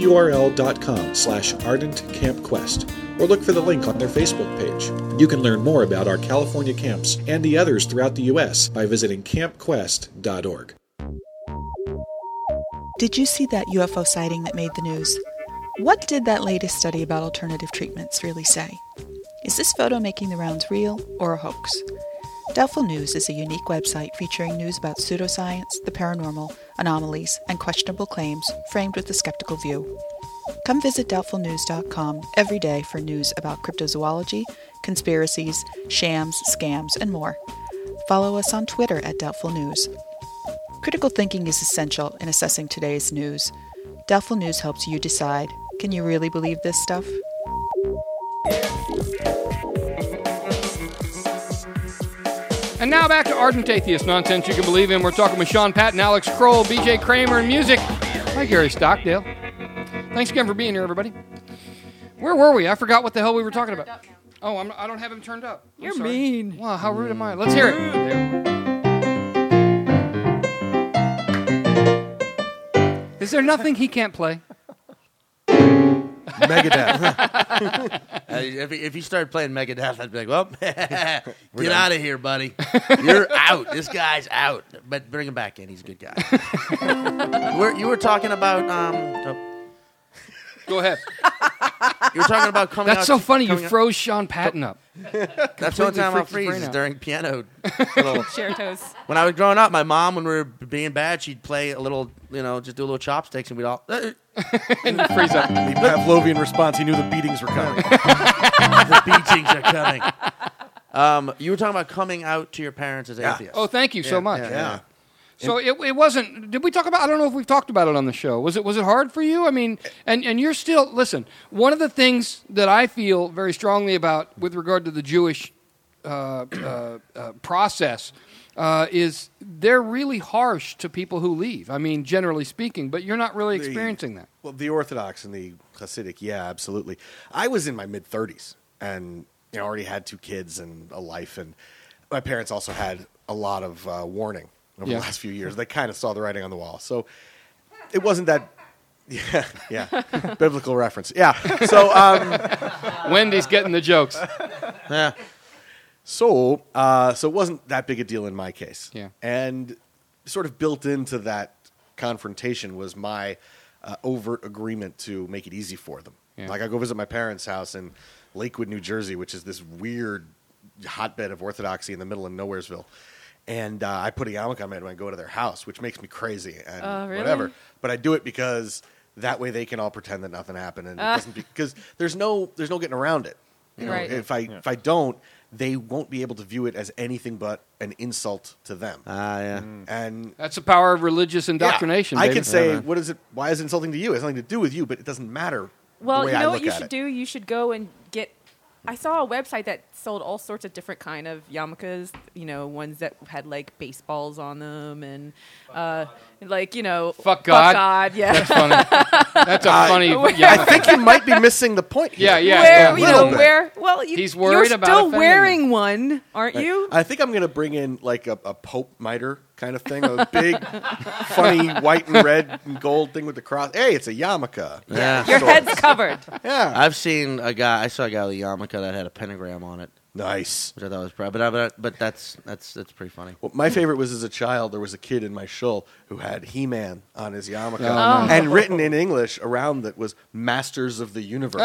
tinyurl.com/ardentcampquest or look for the link on their Facebook page. You can learn more about our California camps and the others throughout the U.S. by visiting campquest.org. Did you see that UFO sighting that made the news? What did that latest study about alternative treatments really say? Is this photo making the rounds real or a hoax? Doubtful News is a unique website featuring news about pseudoscience, the paranormal, anomalies, and questionable claims framed with a skeptical view. Come visit doubtfulnews.com every day for news about cryptozoology, conspiracies, shams, scams, and more. Follow us on Twitter at Doubtful News. Critical thinking is essential in assessing today's news. Doubtful News helps you decide, can you really believe this stuff? And now back to Ardent Atheist nonsense you can believe in. We're talking with Sean Patton, Alex Kroll, BJ Kramer, and music by Gary Stockdale. Thanks again for being here, everybody. Where were we? I forgot what the hell we were talking about. Oh, I don't have him turned up. I'm You're sorry. mean. Wow, how rude am I? Let's hear it. Is there nothing he can't play? Megadeth. If he started playing Megadeth, I'd be like, well, get out of here, buddy. You're out. This guy's out. But bring him back in. He's a good guy. You were talking about... Go ahead. You were talking about coming out... That's so funny. You froze Sean Patton up. That's the only time I'll freeze is during piano. Sheratos. When I was growing up, my mom, when we were being bad, she'd play a little, just do a little chopsticks, and we'd all... And you freeze up. The Pavlovian response, he knew the beatings were coming. The beatings are coming. You were talking about coming out to your parents as atheists. Oh, thank you so much. Yeah. So it wasn't. Did we talk about? I don't know if we've talked about it on the show. Was it hard for you? I mean, and you're still. Listen, one of the things that I feel very strongly about with regard to the Jewish process is they're really harsh to people who leave. I mean, generally speaking, but you're not really experiencing that. Well, the Orthodox and the Hasidic, yeah, absolutely. I was in my mid-30s and already had 2 kids and a life, and my parents also had a lot of warning over the last few years. They kind of saw the writing on the wall. So it wasn't that... Yeah. Biblical reference. Yeah. So... Wendy's getting the jokes. Yeah. So it wasn't that big a deal in my case. Yeah. And sort of built into that confrontation was my overt agreement to make it easy for them. Yeah. Like I go visit my parents' house in Lakewood, New Jersey, which is this weird hotbed of orthodoxy in the middle of Nowheresville. And I put a yarmulke on my head when I go to their house, which makes me crazy and really? whatever. But I do it because that way they can all pretend that nothing happened, and it doesn't because there's no getting around it. Right. If I don't, they won't be able to view it as anything but an insult to them. Yeah. And That's the power of religious indoctrination. I baby. could say, what is it? Why is it insulting to you? It has nothing to do with you, but it doesn't matter. Well, the way you I know look what you at should it. do? You should go and get... I saw a website that sold all sorts of different kind of yarmulkes, ones that had, like, baseballs on them and, Fuck God. Yeah. That's funny. That's a funny... I think you might be missing the point here. Yeah. He's worried you're about still offending wearing one, aren't you? I think I'm going to bring in like a Pope mitre kind of thing, a big, funny white and red and gold thing with the cross. Hey, it's a yarmulke. Yeah. Your head's covered. Yeah. I saw a guy with a yarmulke that had a pentagram on it, Nice. which I thought was proud. But that's pretty funny. Well, my favorite was as a child, there was a kid in my shul who had He-Man on his yarmulke. Oh, and written in English around it was Masters of the Universe.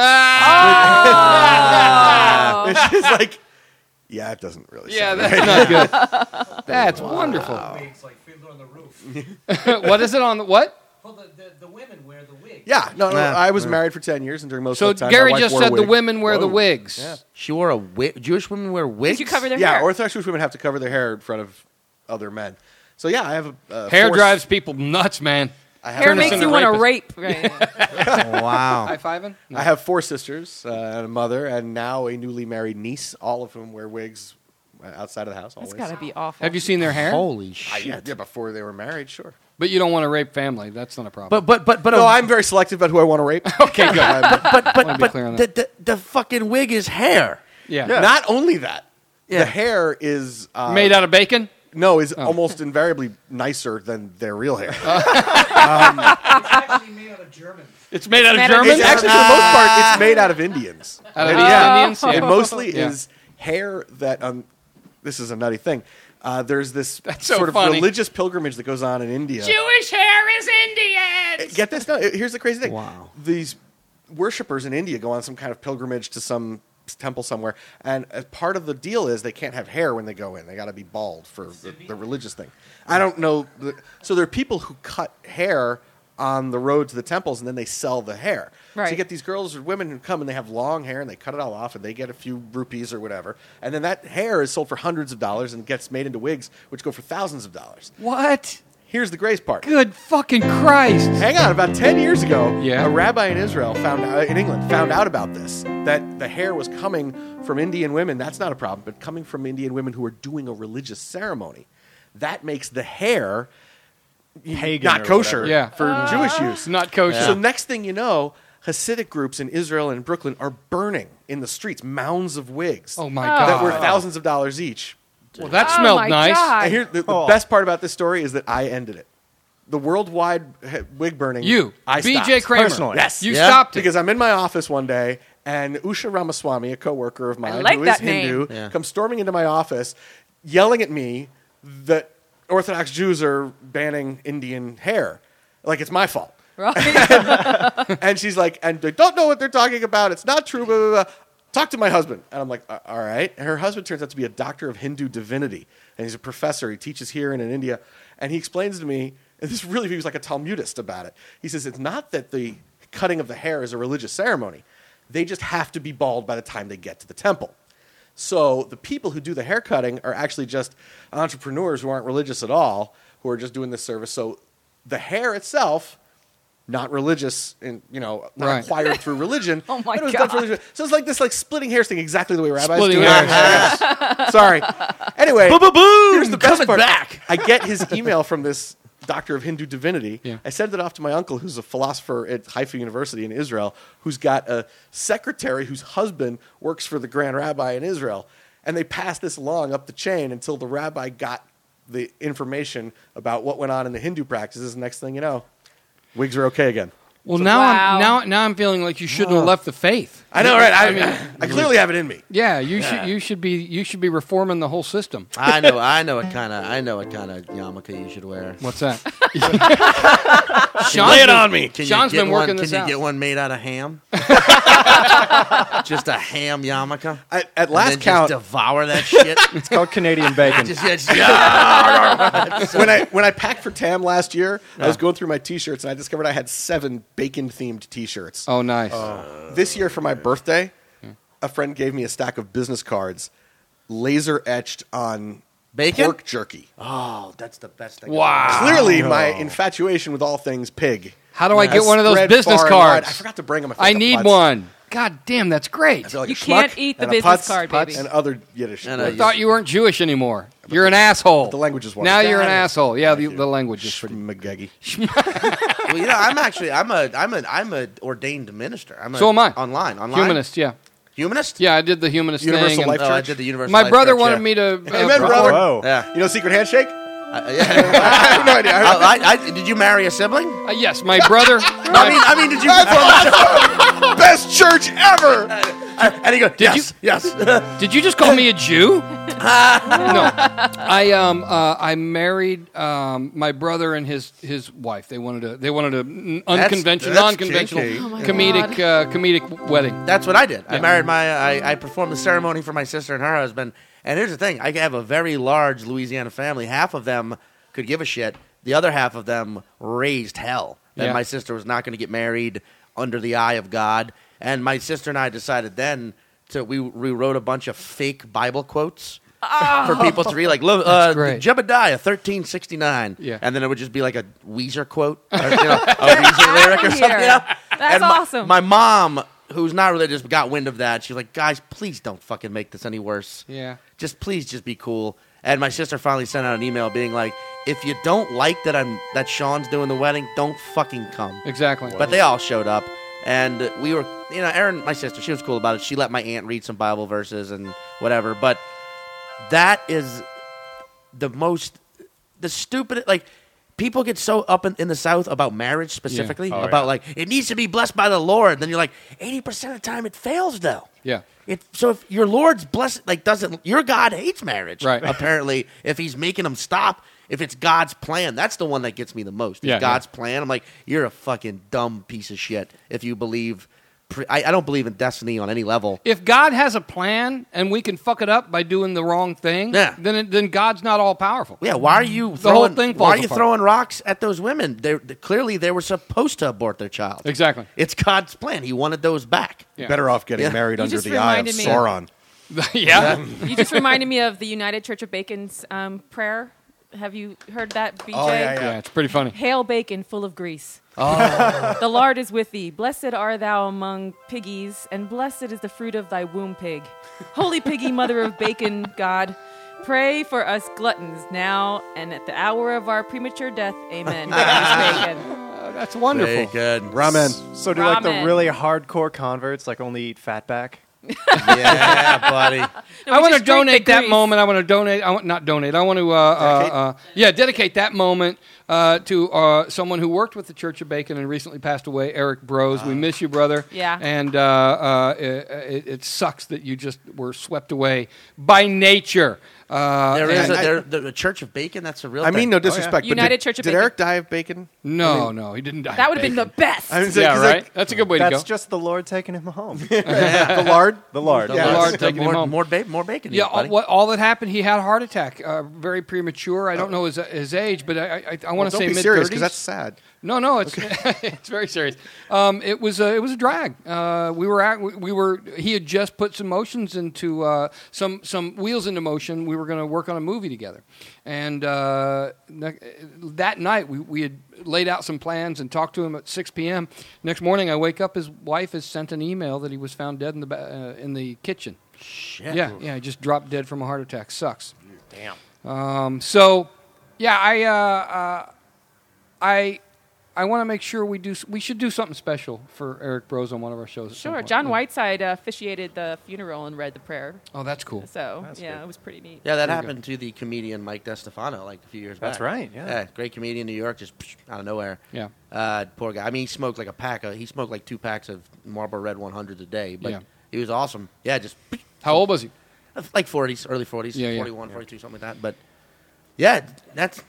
Oh. Which is like, yeah, it doesn't really Yeah, sound that's right. not good. That's wonderful. Wigs like Fiddler on the Roof. What is it on the what? Well, the women wear the wig. Yeah, no, Yeah. I was married for 10 years, and during most So of the time, Gary my wife just wore a said the wig. women wear the Whoa. wigs. Yeah. She wore a wig. Jewish women wear wigs. Did you cover their Yeah, hair? Orthodox Jewish women have to cover their hair in front of other men. So yeah, I have a Hair four- drives people nuts, man. I have, Hair Turn us makes into you want to rapists. rape. Right. Wow. High fiving? No. I have 4 sisters and a mother, and now a newly married niece. All of whom wear wigs outside of the house. That's Always. got to be awful. Have you seen their hair? Holy shit. Yeah, before they were married, sure. But you don't want to rape family. That's not a problem. But No, I'm very selective about who I want to rape. okay, good. but be clear on the fucking wig is hair. Yeah. Not only that, Yeah. the hair is Made out of bacon? No, is almost invariably nicer than their real hair. It's actually made out of German. It's made out of made out of German? It's actually, for the most part, it's made out of Indians. Out of Yeah. East Indians? It mostly Yeah. is hair that, this is a nutty thing. There's this so sort of funny. religious pilgrimage that goes on in India. Jewish hair is Indian! Get this? No, here's the crazy thing. Wow. These worshippers in India go on some kind of pilgrimage to some temple somewhere, and as part of the deal is they can't have hair when they go in. They got to be bald for the religious thing. I don't know. So there are people who cut hair on the road to the temples, and then they sell the hair. So Right. you get these girls or women who come, and they have long hair, and they cut it all off, and they get a few rupees or whatever. And then that hair is sold for hundreds of dollars and gets made into wigs, which go for thousands of dollars. What? Here's the grace part. Good fucking Christ. Hang on, about 10 years ago, Yeah. a rabbi in Israel in England found out about this, that the hair was coming from Indian women. That's not a problem, but coming from Indian women who are doing a religious ceremony. That makes the hair Pagan not or kosher whatever. Yeah. for Jewish use. Not kosher. So next thing you know, Hasidic groups in Israel and Brooklyn are burning in the streets mounds of wigs. Oh my That God. were thousands of dollars each. Well, that Oh smelled my nice. God. And here, the best part about this story is that I ended it. The worldwide wig burning. You, I BJ stopped. Kramer. Personally. Yes. You Yeah. stopped it. Because I'm in my office one day, and Usha Ramaswamy, a coworker of mine like who is that name. Hindu, Yeah. comes storming into my office, yelling at me that Orthodox Jews are banning Indian hair, like it's my fault. Right? And she's like, and they don't know what they're talking about. It's not true. Blah, blah, blah. Talk to my husband. And I'm like, all right. And her husband turns out to be a doctor of Hindu divinity, and he's a professor. He teaches here and in India, and he explains to me, and this really, he was like a Talmudist about it. He says it's not that the cutting of the hair is a religious ceremony. They just have to be bald by the time they get to the temple. So the people who do the hair cutting are actually just entrepreneurs who aren't religious at all, who are just doing this service. So the hair itself, not religious, and not Right. acquired through religion. Oh my but it was done for God. religion. So it's like this, like splitting hairs thing, exactly the way rabbis Splitting do it. hairs. Sorry. Anyway, Boom! here's the best Coming part. back. I get his email from this doctor of Hindu divinity. Yeah. I send it off to my uncle, who's a philosopher at Haifa University in Israel, who's got a secretary whose husband works for the Grand Rabbi in Israel. And they passed this along up the chain until the rabbi got the information about what went on in the Hindu practices. Next thing you know, wigs are okay again. Well, So- now Wow. I'm feeling like you shouldn't have left the faith. I know, right? mean, I clearly have it in me. yeah, you should be reforming the whole system. I know what kind of yarmulke you should wear. What's that? Lay it on me. Sean's been working this Can out. you get one made out of ham? Just a ham yarmulke. At And last then count, just devour that shit. It's called Canadian bacon. when I packed for TAM last year, I was going through my T-shirts and I discovered I had 7 bacon-themed T-shirts. Oh, nice. This year for my birthday, a friend gave me a stack of business cards, laser etched on Bacon? pork jerky. Oh, that's the best thing. Wow. Clearly, my infatuation with all things pig. How do I get has one of those spread business far and wide. cards? I forgot to bring them. I need one. God damn, that's great. I feel like You a can't schmuck eat the and a business putz, card, baby. and other Yiddish. And I thought you weren't Jewish anymore. You're an asshole. the language is now wonderful. you're an Damn it. asshole. Yeah, the language is pretty. Schmagegi. Well, I'm a ordained minister. So am I. Online. Humanist, yeah. Humanist? Yeah, I did the humanist Universal thing. Life Oh, I Church? did the universal. My Life brother Church, wanted yeah. me to. Amen, brother. Whoa. Yeah. You know Secret Handshake? Yeah. I have no idea. Did you marry a sibling? Yes, my brother. I mean, did you perform? Best church ever. And he goes, yes. Did you just call me a Jew? No, I married my brother and his wife. They wanted a unconventional, that's non-conventional, kinky. Oh my comedic wedding. That's what I did. I Yeah. married I performed the ceremony for my sister and her husband. And here's the thing: I have a very large Louisiana family. Half of them could give a shit. The other half of them raised hell. That Yeah. my sister was not going to get married under the eye of God. And my sister and I decided then we wrote a bunch of fake Bible quotes. For people to read, like great. Jebediah 13:69, Yeah. and then it would just be like a Weezer quote, or, a Weezer lyric or outta something. here. That's and awesome. My mom, who's not religious, got wind of that. She's like, "Guys, please don't fucking make this any worse. Yeah. Please be cool." And my sister finally sent out an email being like, "If you don't like that Sean's doing the wedding, don't fucking come." Exactly. But they all showed up, and we were, Erin, my sister, she was cool about it. She let my aunt read some Bible verses and whatever. But that is the stupid, like, people get so up in the South about marriage specifically, Yeah. about like, it needs to be blessed by the Lord. Then you're like, 80% of the time it fails though. Yeah. So if your Lord's blessed, like, your God hates marriage, Right. apparently, if he's making them stop. If it's God's plan, that's the one that gets me the most. Yeah, It's God's plan. I'm like, you're a fucking dumb piece of shit if you believe. I don't believe in destiny on any level. If God has a plan and we can fuck it up by doing the wrong thing, Yeah. then God's not all powerful. Yeah, why are you The whole throwing, thing why falls are you apart. throwing rocks at those women? Clearly, they were supposed to abort their child. Exactly. It's God's plan. He wanted those back. Yeah. Better off getting Yeah. married You under just the eye of reminded me- Sauron. Yeah. You just reminded me of the United Church of Bacon's prayer. Have you heard that, BJ? Oh, yeah. Yeah, it's pretty funny. Hail, bacon, full of grease. Oh. The Lord is with thee. Blessed art thou among piggies, and blessed is the fruit of thy womb, pig. Holy piggy, mother of bacon, God, pray for us gluttons now and at the hour of our premature death. Amen. Praise bacon. That's wonderful. Very good. Ramen. So do like the Ramen. really hardcore converts like only eat fatback? Yeah, buddy. I want to just drink the donate that grease. moment. I want to donate. I want not donate. I want to dedicate that moment to someone who worked with the Church of Bacon and recently passed away, Eric Brose. We miss you, brother. Yeah. And it sucks that you just were swept away by nature. There is and- the Church of Bacon. That's a real. I mean, thing. no disrespect. but United did, Church of did Bacon. Eric die of bacon? no, he didn't die. That of would have been the bacon. best. I was Yeah, 'cause, right. like, That's a good way to go. That's just the Lord taking him home. the lard. The Lord. The Yeah, Lord Lord taking him more, home. more bacon. Yeah, buddy. all that happened, he had a heart attack, very premature. I don't know his age, but I want to Don't say be mid-30s. serious because that's sad. No, it's it's very serious. It was a drag. He had just put some motions into some wheels into motion. We were going to work on a movie together, and that night we had laid out some plans and talked to him at 6 p.m. Next morning, I wake up. His wife has sent an email that he was found dead in the kitchen. Shit. Yeah, he just dropped dead from a heart attack. Sucks. Damn. So, yeah, I want to make sure we should do something special for Eric Brose on one of our shows. At some Sure. point. John Yeah. Whiteside officiated the funeral and read the prayer. Oh, that's cool. So, it was pretty neat. Yeah, that happened to the comedian Mike DeStefano like a few years back. That's right, yeah. Great comedian in New York, just out of nowhere. Yeah. Poor guy. I mean, he smoked like a pack. He smoked like 2 packs of Marlboro Red 100s a day. But Yeah. he was awesome. Yeah, just How old was he? like 40s, early 40s, Yeah, yeah. 41, 42, something like that. But yeah, that's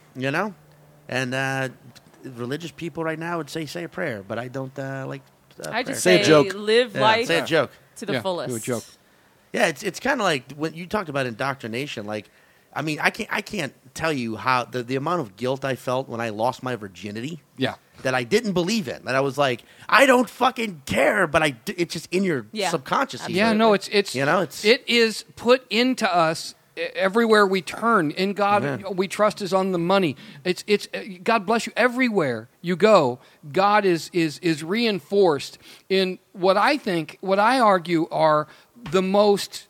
and religious people right now would say a prayer, but I don't like. I just Say a joke. live Yeah, life say a joke. to the Yeah, fullest. do a joke. Yeah, it's kind of like when you talked about indoctrination. Like, I mean, I can't tell you how the amount of guilt I felt when I lost my virginity. Yeah. That I didn't believe in. That I was like, I don't fucking care, but it's just in your Yeah. subconscious. Yeah, no, it's it is put into us everywhere we turn. In God, we trust is on the money. It's God bless you. Everywhere you go, God is reinforced in what I argue are the most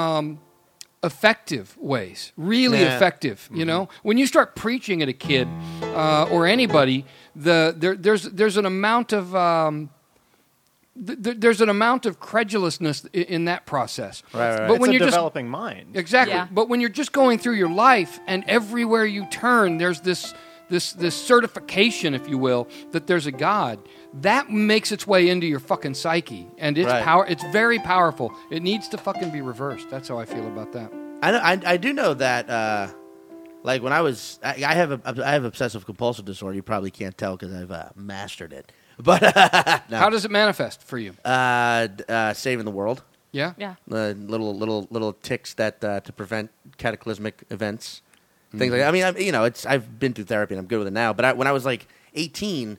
effective ways. Really effective. You know, when you start preaching at a kid or anybody, there's an amount of there's an amount of credulousness in that process. Right. But It's when a you're developing mind. exactly, Yeah. but when you're just going through your life and everywhere you turn, there's this certification, if you will, that there's a God. That makes its way into your fucking psyche, and it's Right. It's very powerful. It needs to fucking be reversed. That's how I feel about that. I do know that. Like when I have obsessive compulsive disorder. You probably can't tell because I've mastered it. But no. How does it manifest for you? Saving the world. Yeah. Yeah. Little ticks that to prevent cataclysmic events, things like that. I mean, I've been through therapy and I'm good with it now. But when I was like 18,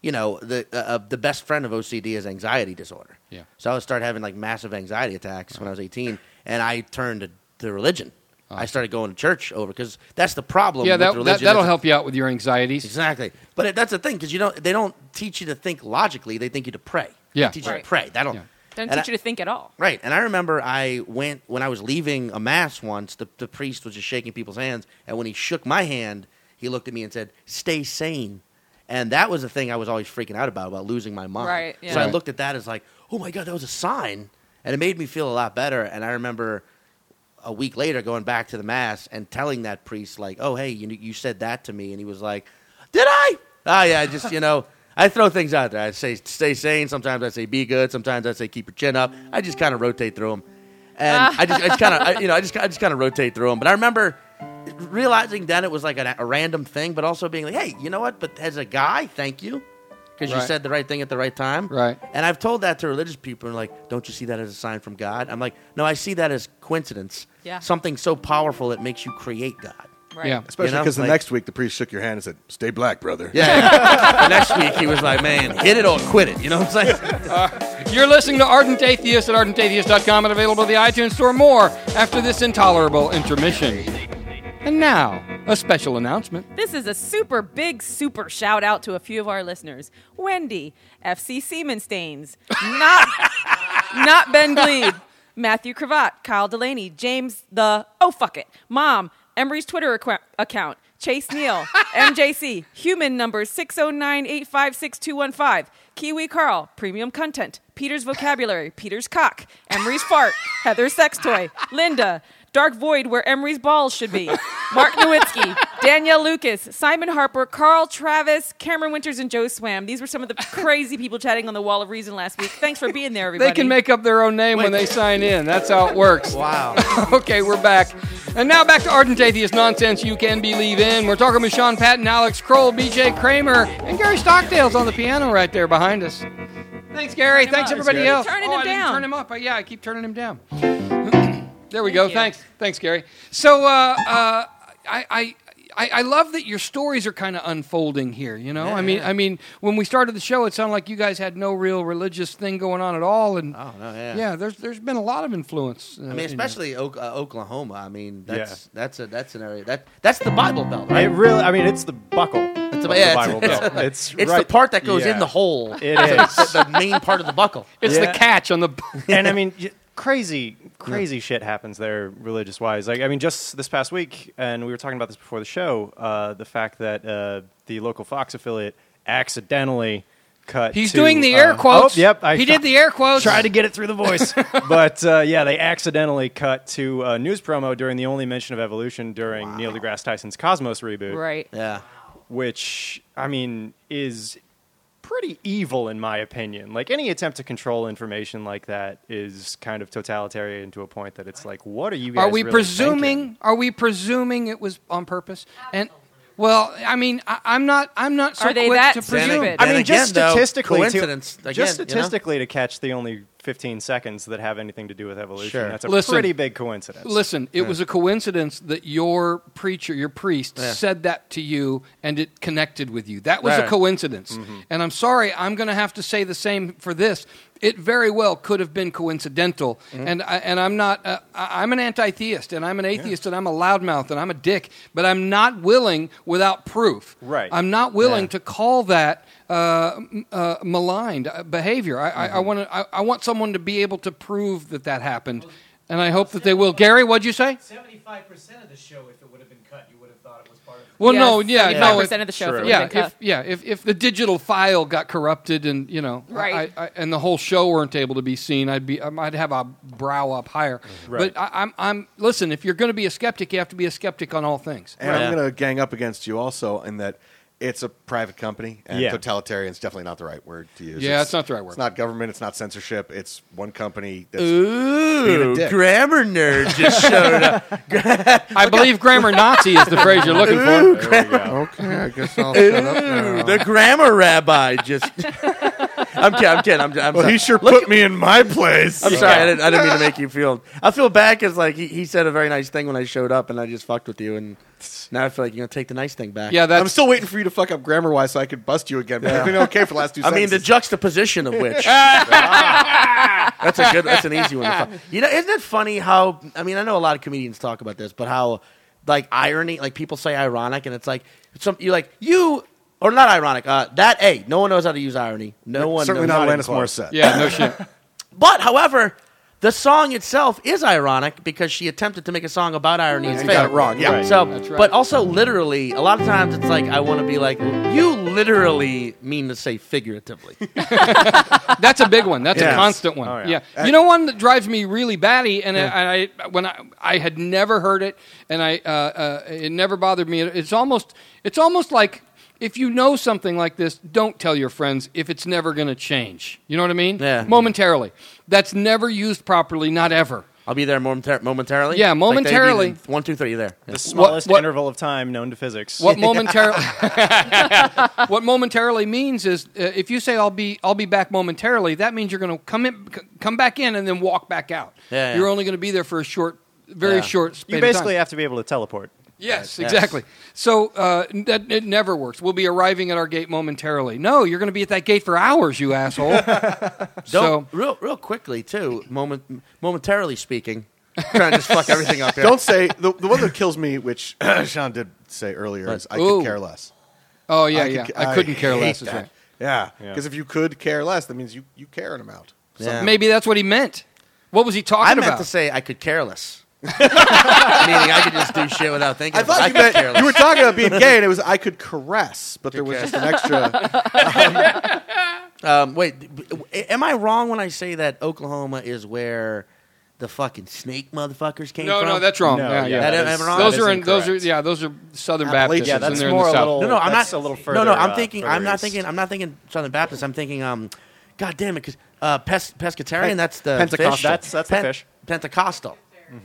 the best friend of OCD is anxiety disorder. Yeah. So I would start having like massive anxiety attacks when I was 18, and I turned to religion. I started going to church over because that's the problem. Yeah, with religion. that'll help you out with your anxieties. Exactly, but that's the thing because they don't teach you to think logically. They think you to pray. Yeah. They teach you Right. to pray. They don't. Yeah. Don't And teach you to think at all. Right, and I remember I went when I was leaving a mass once. The priest was just shaking people's hands, and when he shook my hand, he looked at me and said, "Stay sane." And that was the thing I was always freaking out about losing my mind. Right, yeah. So I Right. looked at that as like, oh my God, that was a sign, and it made me feel a lot better. And I remember a week later going back to the mass and telling that priest like, "Oh hey, you said that to me," and he was like, "Did I?" Oh yeah, just I throw things out there. I say stay sane. Sometimes I say be good. Sometimes I say keep your chin up. I just kind of rotate through them, and I just kind of rotate through them. But I remember realizing then it was like a random thing, but also being like, hey, you know what? But as a guy, thank you. Because you Right. said the right thing at the right time. Right. And I've told that to religious people, and like, don't you see that as a sign from God? I'm like, no, I see that as coincidence. Yeah. Something so powerful that makes you create God. Right. Yeah. Especially You know, because the like- next week the priest shook your hand and said, "Stay black, brother." Yeah. The next week he was like, man, hit it or quit it. You know what I'm saying? You're listening to Ardent Atheist at ardentatheist.com and available at the iTunes Store. More after this intolerable intermission. And now, a special announcement. This is a super big super shout out to a few of our listeners. Wendy, FC Siemenstains, not Ben Glebe, Matthew Cravat, Kyle Delaney, James the Oh Fuck It, Mom, Emery's Twitter account, Chase Neal, MJC, human number 609-856-215. Kiwi Carl, premium content. Peter's vocabulary, Peter's cock. Emery's fart, Heather's sex toy. Linda, dark void where Emery's balls should be. Mark Nowitzki, Danielle Lucas, Simon Harper, Carl Travis, Cameron Winters, and Joe Swam. These were some of the crazy people chatting on the Wall of Reason last week. Thanks for being there, everybody. They can make up their own name when they sign in. That's how it works. Wow. Okay, we're back. And now back to Ardent Atheist Nonsense You Can Believe In. We're talking with Sean Patton, Alex Kroll, BJ Kramer, and Gary Stockdale's on the piano right there behind us. Thanks, Gary. Thanks, everybody else. Turning him I didn't down. turn him up. Yeah, I keep turning him down. There we go. Thanks. Thanks, Gary. So I love that your stories are kind of unfolding here, you know? Yeah, I mean, when we started the show, it sounded like you guys had no real religious thing going on at all, and there's been a lot of influence. I mean, especially Oklahoma. I mean, that's an area that's the Bible Belt, right? It really, I mean, it's the buckle. It's of the Bible Belt. It's the right, part that goes in the hole. It is the main part of the buckle. It's the catch on the. And I mean, crazy shit happens there, religious wise. Like, I mean, just this past week, and we were talking about this before the show. The fact that the local Fox affiliate accidentally cut. He's to, doing the air quotes. Oh, yep, he did the air quotes. Tried to get it through the voice, but they accidentally cut to a news promo during the only mention of evolution during Neil deGrasse Tyson's Cosmos reboot. Right. Yeah. Which, I mean, is pretty evil in my opinion. Like, any attempt to control information like that is kind of totalitarian to a point that it's like, what are you guys really thinking? Are we presuming it was on purpose? And well, I mean, I'm not so Are they quick that to presume. stupid? I mean, again, just statistically, coincidence. to catch the only 15 seconds that have anything to do with evolution. Sure. That's a Listen, pretty big coincidence. Listen, it was a coincidence that your preacher, your priest, said that to you and it connected with you. That was a Right. coincidence. And I'm sorry, I'm going to have to say the same for this. It very well could have been coincidental, and I'm not. I'm an anti-theist, and I'm an atheist, and I'm a loudmouth, and I'm a dick. But I'm not willing, without proof. Right. I'm not willing to call that maligned behavior. I want someone to be able to prove that happened, and I hope that they will. Gary, what'd you say? 75% of the show, if it would have been cut, you would have thought it was part of it. Well, no, 75% of the show. True. If it would've been cut. If the digital file got corrupted and Right. and the whole show weren't able to be seen, I'd have a brow up higher. Right. But I'm listen. If you're going to be a skeptic, you have to be a skeptic on all things. And I'm going to gang up against you also in that it's a private company, and totalitarian is definitely not the right word to use. Yeah, it's not the right word. It's not government. It's not censorship. It's one company that's Ooh, being a dick. grammar nerd just showed up. I believe grammar Nazi is the phrase you're looking for. There we go. Okay, I guess I'll shut up now. The grammar rabbi just. I'm kidding. I'm Well, sorry. he sure put me in my place. I'm sorry. I didn't mean to make you feel. I feel bad because like he said a very nice thing when I showed up, and I just fucked with you, and now I feel like you're gonna take the nice thing back. Yeah, I'm still waiting for you to fuck up grammar-wise so I could bust you again. But I've been okay for the last two I mean, the sentences. juxtaposition of which. That's an easy one to fuck. You know, isn't it funny how? I mean, I know a lot of comedians talk about this, but how like irony, like people say ironic, and it's like you. Or not ironic. No one knows how to use irony. No one. Certainly knows not how Alanis to Morissette. Yeah, no shit. But, however, the song itself is ironic because she attempted to make a song about irony and And failed. got it wrong. Yeah. Right. So, That's right. but also literally, a lot of times it's like I want to be like, you literally mean to say figuratively. That's a big one. That's a Yes. constant one. Oh, yeah. You know one that drives me really batty, and I had never heard it, and it never bothered me. It's almost like if you know something like this, don't tell your friends if it's never going to change. You know what I mean? Yeah. Momentarily. That's never used properly, not ever. I'll be there momentarily. Yeah, Like momentarily. 1, 2, 3, there. The smallest what- interval of time known to physics. What momentarily means is if you say I'll be back momentarily, that means you're going to come back in and then walk back out. Yeah. You're only going to be there for a very short span You of time. basically have to be able to teleport. Yes, Yes. exactly. So it never works. We'll be arriving at our gate momentarily. No, you're going to be at that gate for hours, you asshole. So Real quickly, too, momentarily speaking, trying to just fuck everything up here. Don't say the one that kills me, which Sean did say earlier, is I Ooh. could care less. oh yeah, I couldn't care hate less. Is that. right. Yeah, because if you could care less, that means you care an amount. Yeah. Maybe that's what he meant. What was he talking I about? meant to say I could care less. Meaning I could just do shit without thinking. I thought you were talking about being gay, and it was I could caress, but there was just an extra. Wait, am I wrong when I say that Oklahoma is where the fucking snake motherfuckers came from? No, that's wrong. No, yeah. That is wrong? Those That are is those are Southern Appalachia. Baptists. Yeah, and that's they're in more the a South. little. No, I'm that's not. a little further. I'm thinking. further I'm not east. thinking. I'm not thinking Southern Baptist. I'm thinking. God damn it, because pescatarian. That's the Pentecostal. fish. That's the fish. Pentecostal.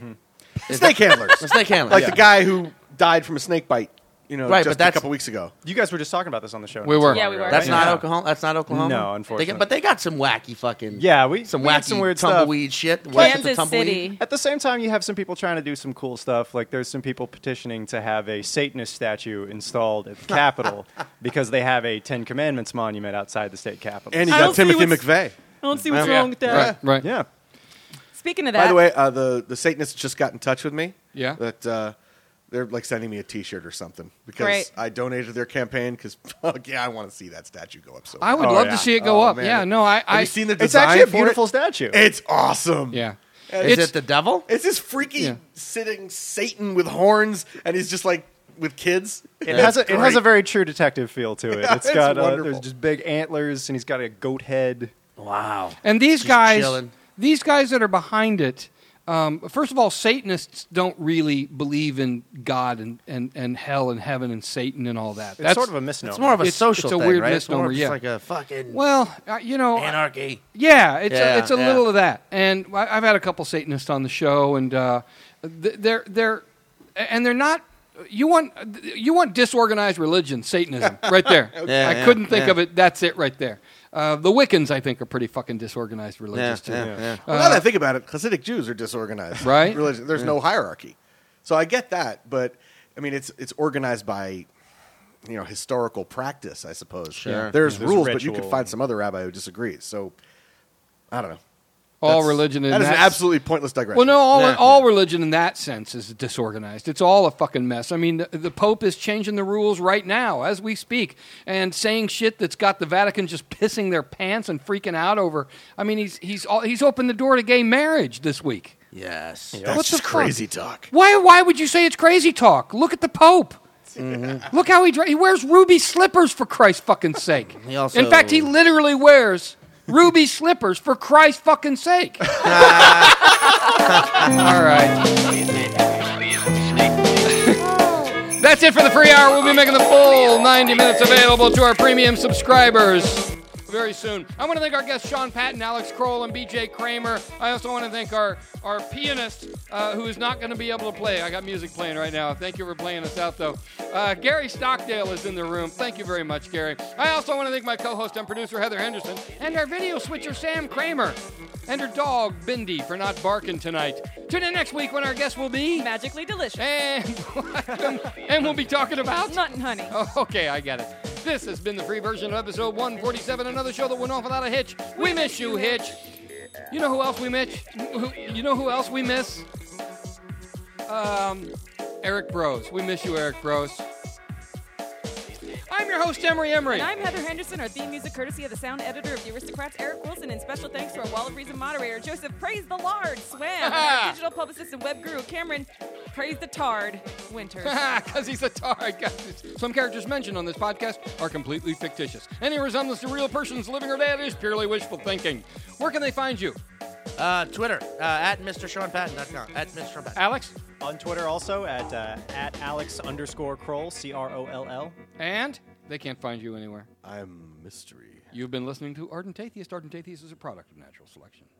Snake handlers. The snake handler. Like yeah. the guy who died from a snake bite, Right, just but that's- a couple weeks ago. You guys were just talking about this on the show. We not were. too Yeah, long we ago, were. That's right? not Oklahoma. That's not Oklahoma. No, unfortunately. But they got some wacky fucking. Yeah, we some had wacky some weird stuff. tumbleweed shit. West of the Kansas tumbleweed. City. At the same time, you have some people trying to do some cool stuff. Like there's some people petitioning to have a Satanist statue installed at the Capitol because they have a Ten Commandments monument outside the state capitol. And you I got don't see Timothy what's- McVeigh. I don't see what's Yeah. wrong with that. Right. yeah, Speaking of that, By the way, the Satanists just got in touch with me. Yeah. That they're like sending me a T-shirt or something because Great. I donated to their campaign because fuck yeah, I want to see that statue go up so I would Oh, love yeah. to see it go Oh, up. man. Yeah, no, Have I you seen the it's design actually a for beautiful it? statue. It's awesome. yeah. Is it the devil? It's this freaky Yeah. sitting Satan with horns, and he's just like with kids. It has a very True Detective feel to it. Yeah, It's it's got wonderful. there's just big antlers, and he's got a goat head. Wow. And these Just guys, chilling. these guys that are behind it, first of all, Satanists don't really believe in God and hell and heaven and Satan and all that. It's sort of a misnomer. It's more of a It's- social it's a thing, weird right? misnomer, It's yeah. more just like a fucking well, anarchy. Yeah, it's Yeah, a yeah. little of that. And I've had a couple Satanists on the show, and they're not. You want disorganized religion, Satanism, right there. Yeah, I yeah, couldn't think yeah. of it. That's it right there. The Wiccans, I think, are pretty fucking disorganized religious too. Yeah. Well, now that I think about it, Hasidic Jews are disorganized. Right? Religion. There's no hierarchy. So I get that, but I mean, it's organized by historical practice, I suppose. Sure. There's There's rules, but you could ritual. find some other rabbi who disagrees. So I don't know. All That's- religion in that is an that absolutely pointless digression. Well, no, Yeah. all religion in that sense is disorganized. It's all a fucking mess. I mean, the Pope is changing the rules right now as we speak and saying shit that's got the Vatican just pissing their pants and freaking out over. I mean, he's opened the door to gay marriage this week. Yes. That's What the just fuck? crazy talk. Why would you say it's crazy talk? Look at the Pope. Look how he wears ruby slippers, for Christ's fucking sake. He also- In fact, he literally wears ruby slippers for Christ's fucking sake. All right. That's it for the free hour. We'll be making the full 90 minutes available to our premium subscribers very soon. I want to thank our guests Sean Patton, Alex Kroll, and BJ Kramer. I also want to thank our pianist who is not going to be able to play. I got music playing right now. Thank you for playing us out, though. Gary Stockdale is in the room. Thank you very much, Gary. I also want to thank my co-host and producer, Heather Henderson, and our video switcher, Sam Kramer, and her dog, Bindi, for not barking tonight. Tune in next week when our guest will be... magically delicious. And we'll be talking about... Nut and honey. Oh, okay, I get it. This has been the free version of episode 147, another show that went off without a hitch. We miss you, Hitch. You know who else we miss? You know who else we miss? Eric Bros. We miss you, Eric Bros. I'm your host, Emery Emery. And I'm Heather Henderson. Our theme music courtesy of the sound editor of The Aristocrats, Eric Wilson, and special thanks to our Wall of Reason moderator, Joseph Praise the Lard, Swam, and our digital publicist and web guru, Cameron Praise the Tard, Winters. Because he's a tard. Some characters mentioned on this podcast are completely fictitious. Any resemblance to real persons living or dead is purely wishful thinking. Where can they find you? Twitter at MrSeanPatton.com. At Mr. Sean Patton. Alex? On Twitter also at Alex_Kroll, CROLL. And they can't find you anywhere. I'm mystery. You've been listening to Ardent Atheist. Ardent Atheist is a product of Natural Selection.